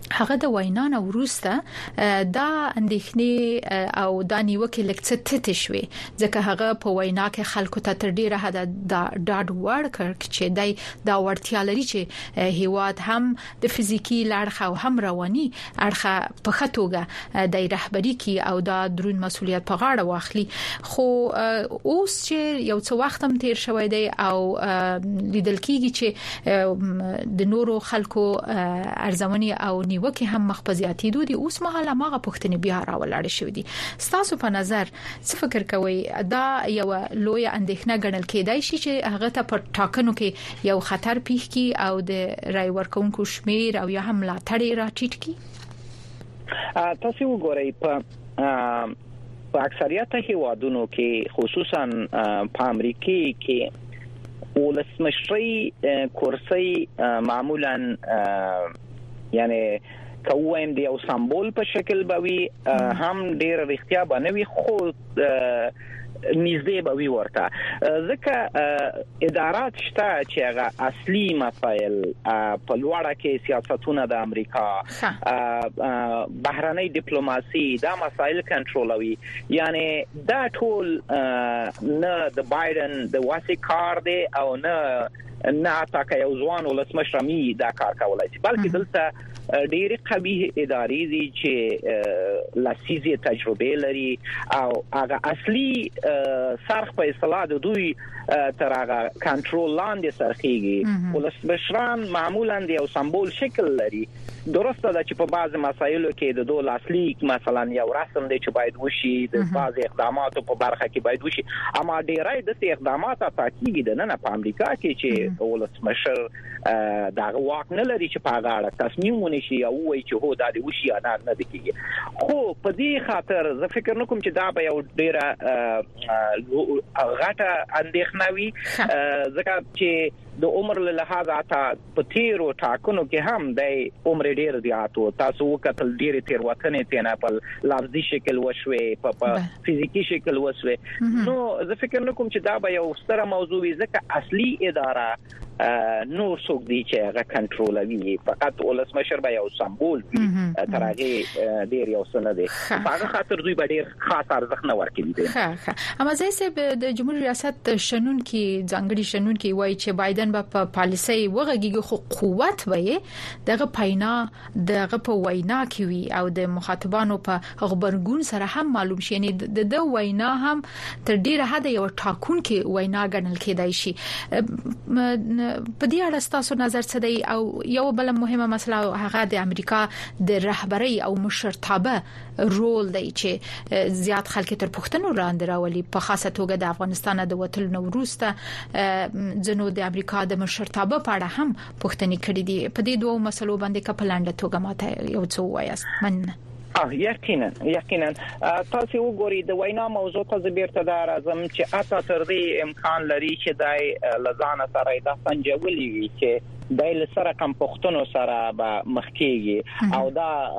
هغه د وینا نه وروسته دا اندېښنې او د نیوکې لکڅته شوي ځکه هغه په وینا کې خلکو ته تر ډیره حد د ډاډ ور کړ چې دای دا ورتیا لري چې هیواد هم د فزیکی لړخه او هم رواني اړخه په خټوګه د رهبری کې او د درون مسولیت په غاړه واخلي خو اوس چې یو څو وخت هم تیر شوی دی او لیدل کیږي چې د نورو خلکو ارزمنې او نیوکه هم مخبزياتي دي اوس مهاله ماغه پښتني بیا راولاړ شوې دي ستاسو په نظر څه فکر کوي دا یو لوی اندېښنه ګڼل کېدای شي چې هغه ته په ټاکنو کې یو خطر پیښ کی او د رای ورکونکو شمیر او یا هم لا تړي راټیټ کی تاسو وګورئ په په اکثریت هیوادونو کې خصوصا په امریکا کې ولسمشري کرسي معمولا یعنی کوم دی او سمبول په شکل بوي هم ډیر اړتیا بنوي خو نږدې به وي ورته ځکه ادارات شته چې هغه اصلي مسایل په لوړه کې سیاستونه د امریکا بهرنۍ ډیپلوماسي دا مسایل کنټرولوي یعنی دا ټول نه د بایدن د واسي کار دی او نه نه تاکه یو ځوان ولسمشر می دا کار کولای شي بلکې دلته ډېر قوي ادارې دي چې لاسیزي تجربه لري او هغه اصلي سرخ په اصطلاح د دوی تر هغه کنټرول لاندې سرخيږي ولسمشران معمولا د یو سمبول شکل لري درسته ده چې په بعض مسایلو کې د دوه اصلي مثلا یو رسم دی چې باید وشي د بعض اقداماتو په برخه کې باید وشي اما ډېرای د اقدامات تاکید ده نه په امریکا کې چې ولسمشر دا واک نه لري چې په غاړه تصمیم ونیسي او وایي چې هو دا دی وشي یا نه دی کیږي خو په دې خاطر زه فکر نکوم چې دا به یو ډېره غټه اندېښنه وي ځکه چې د عمر له لحاظه تا په تیرو ټاکنو کې هم د عمر ډیر زیات او تاسو وکتل ډیر تیر وطنې تینا په لفظي شکل وشوي په فزیکی شکل وشوي نو زه فکر نکوم چې دا به یو ستره موضوع وي ځکه اصلي اداره نور څوک دی چې هغه کنټرولوي فقط ولسمشر به یو سمبول تر هغه ډیر یو سند دی هغه خاطر دوی به ډیر خاص ارزښت نه ورکړي ښه ښه اما زه سه د جمهوریت ریاست شنن کې ځانګړي شنن کې وایي چې بایدن به په پالیسي وغږیږي خو قوت وي دغه پینا دغه په وینا کې وي او د مخاطبانو په خبرګون سره هم معلوم شي یعنی د د وینا هم تر ډیره حد یو ټاکون کې وینا ګڼل کېدای شي په دې اړه تاسو نظر څه دی او یو بل مهمه مسله هغه د امریکا د رهبری او مشرتابه رول دی چې زیات خلک تر پښتنو وړاندې راولي په خاصه توګه د افغانستان د وټل نو وروسته ځنو د امریکا د مشرتابه په اړه هم پښتني کړي دي په دې دوه مسلو باندې کپلاند توګه ماته یو څه وایاست من اه یقینا یقینا تاسو وګورئ د وینا موضوع ته بیرته دا راځم چې اته تر دې امکان لري چې دای لزانه سره د سنجولي وي چې د لسره کم پښتنو سره به مخکېږي او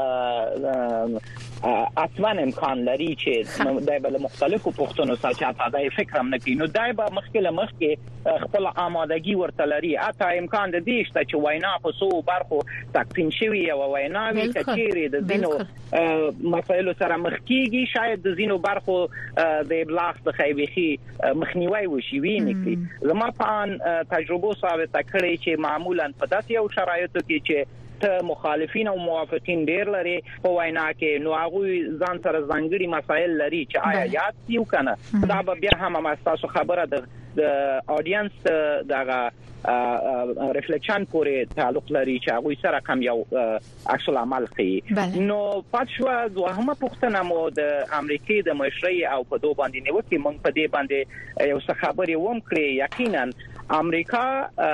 دا اصلا امکان لري چې دای په مختلفو پښتنو سره چې دا فکر هم نه کوي نو دای به مخکله مخکې خپل آمادګي ورته لري اته امکان د دې شته چې وینا په سو برخو تقسیم شوی او وینا وی کچېری د دینو مسایلو سره مخکېږي شاید د زینو برخو د ابلاغ د خیبخي مخنیوي وشي ویني کې زما په تجربه ثابت کړی چې معمولا په داسې یو شرایطو کې چې ته مخالفین او موافقین ډیر لري په وینا کې نو هغه ځان سره ځانګړي مسایل لري چې آیا یاد یو کنه دا به بیا هم تاسو خبره د اډینس دغه ریفلیکشن پورې تعلق لري چې هغه سره کوم یو عکس العمل کوي نو پاتشوا دوهمه پښتنه مو د امریکای د مشرۍ او په دوه باندې نیوکه مونږ په دې باندې یو څه خبرې ووم کړې یقینا امریکا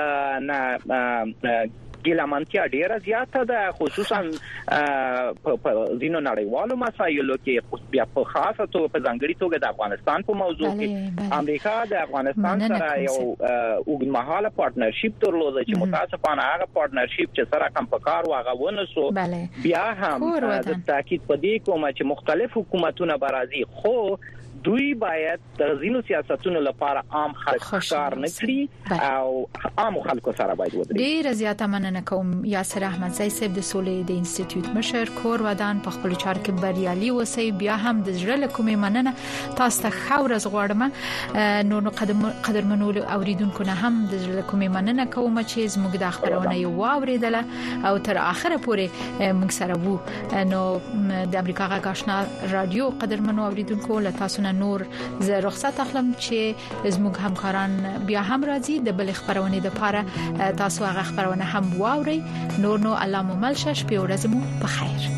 نه ګیلمنتیا ډیره زیاته ده خصوصا په زینو نړیوالو مسایلو کې بیا په خاصه توګه په ځانګړي توګه د افغانستان په موضوع کې امریکا د افغانستان سره یو اوږدمهاله پارټنرشپ درلوده چې متاسفانه هغه پارټنرشپ چې سره کم پکار واغه ونسو بیا هم د تاکید په دې کوم چې مختلف حکومتونه برازي خو دوی باید د ځینو سیاستونو لپاره عام خلک کار نه کړي او عام خلکو سره باید ودرېږي. ډېر زیاته مننه کوم یاسر احمدزی صاحب د سولې د انسټیټیوټ مشر کور ودان په خپل چار کې بریالي وسی. بیا هم د زړه له کومې مننه تاسو ته خورز غواړم. نو نو قدم قدرمنو اوریدونکو نه هم د زړه له کومې مننه کوم چې زموږ د خبرونه یو واوریدله او تر اخره پورې موږ سره وو. نو د امریکا غږ آشنا رادیو قدرمنو اوریدونکو له تاسو نه نور زه رخصت اخلم چې زموږ همکاران بیا هم راځي د بل خبرونه لپاره. تاسو هغه خبرونه هم واوري. نور نو الله مو ملشش په ورځ مو په خیر.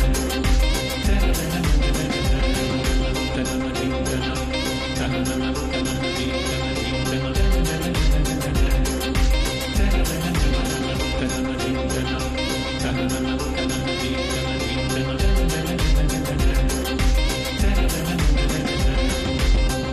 Thank you.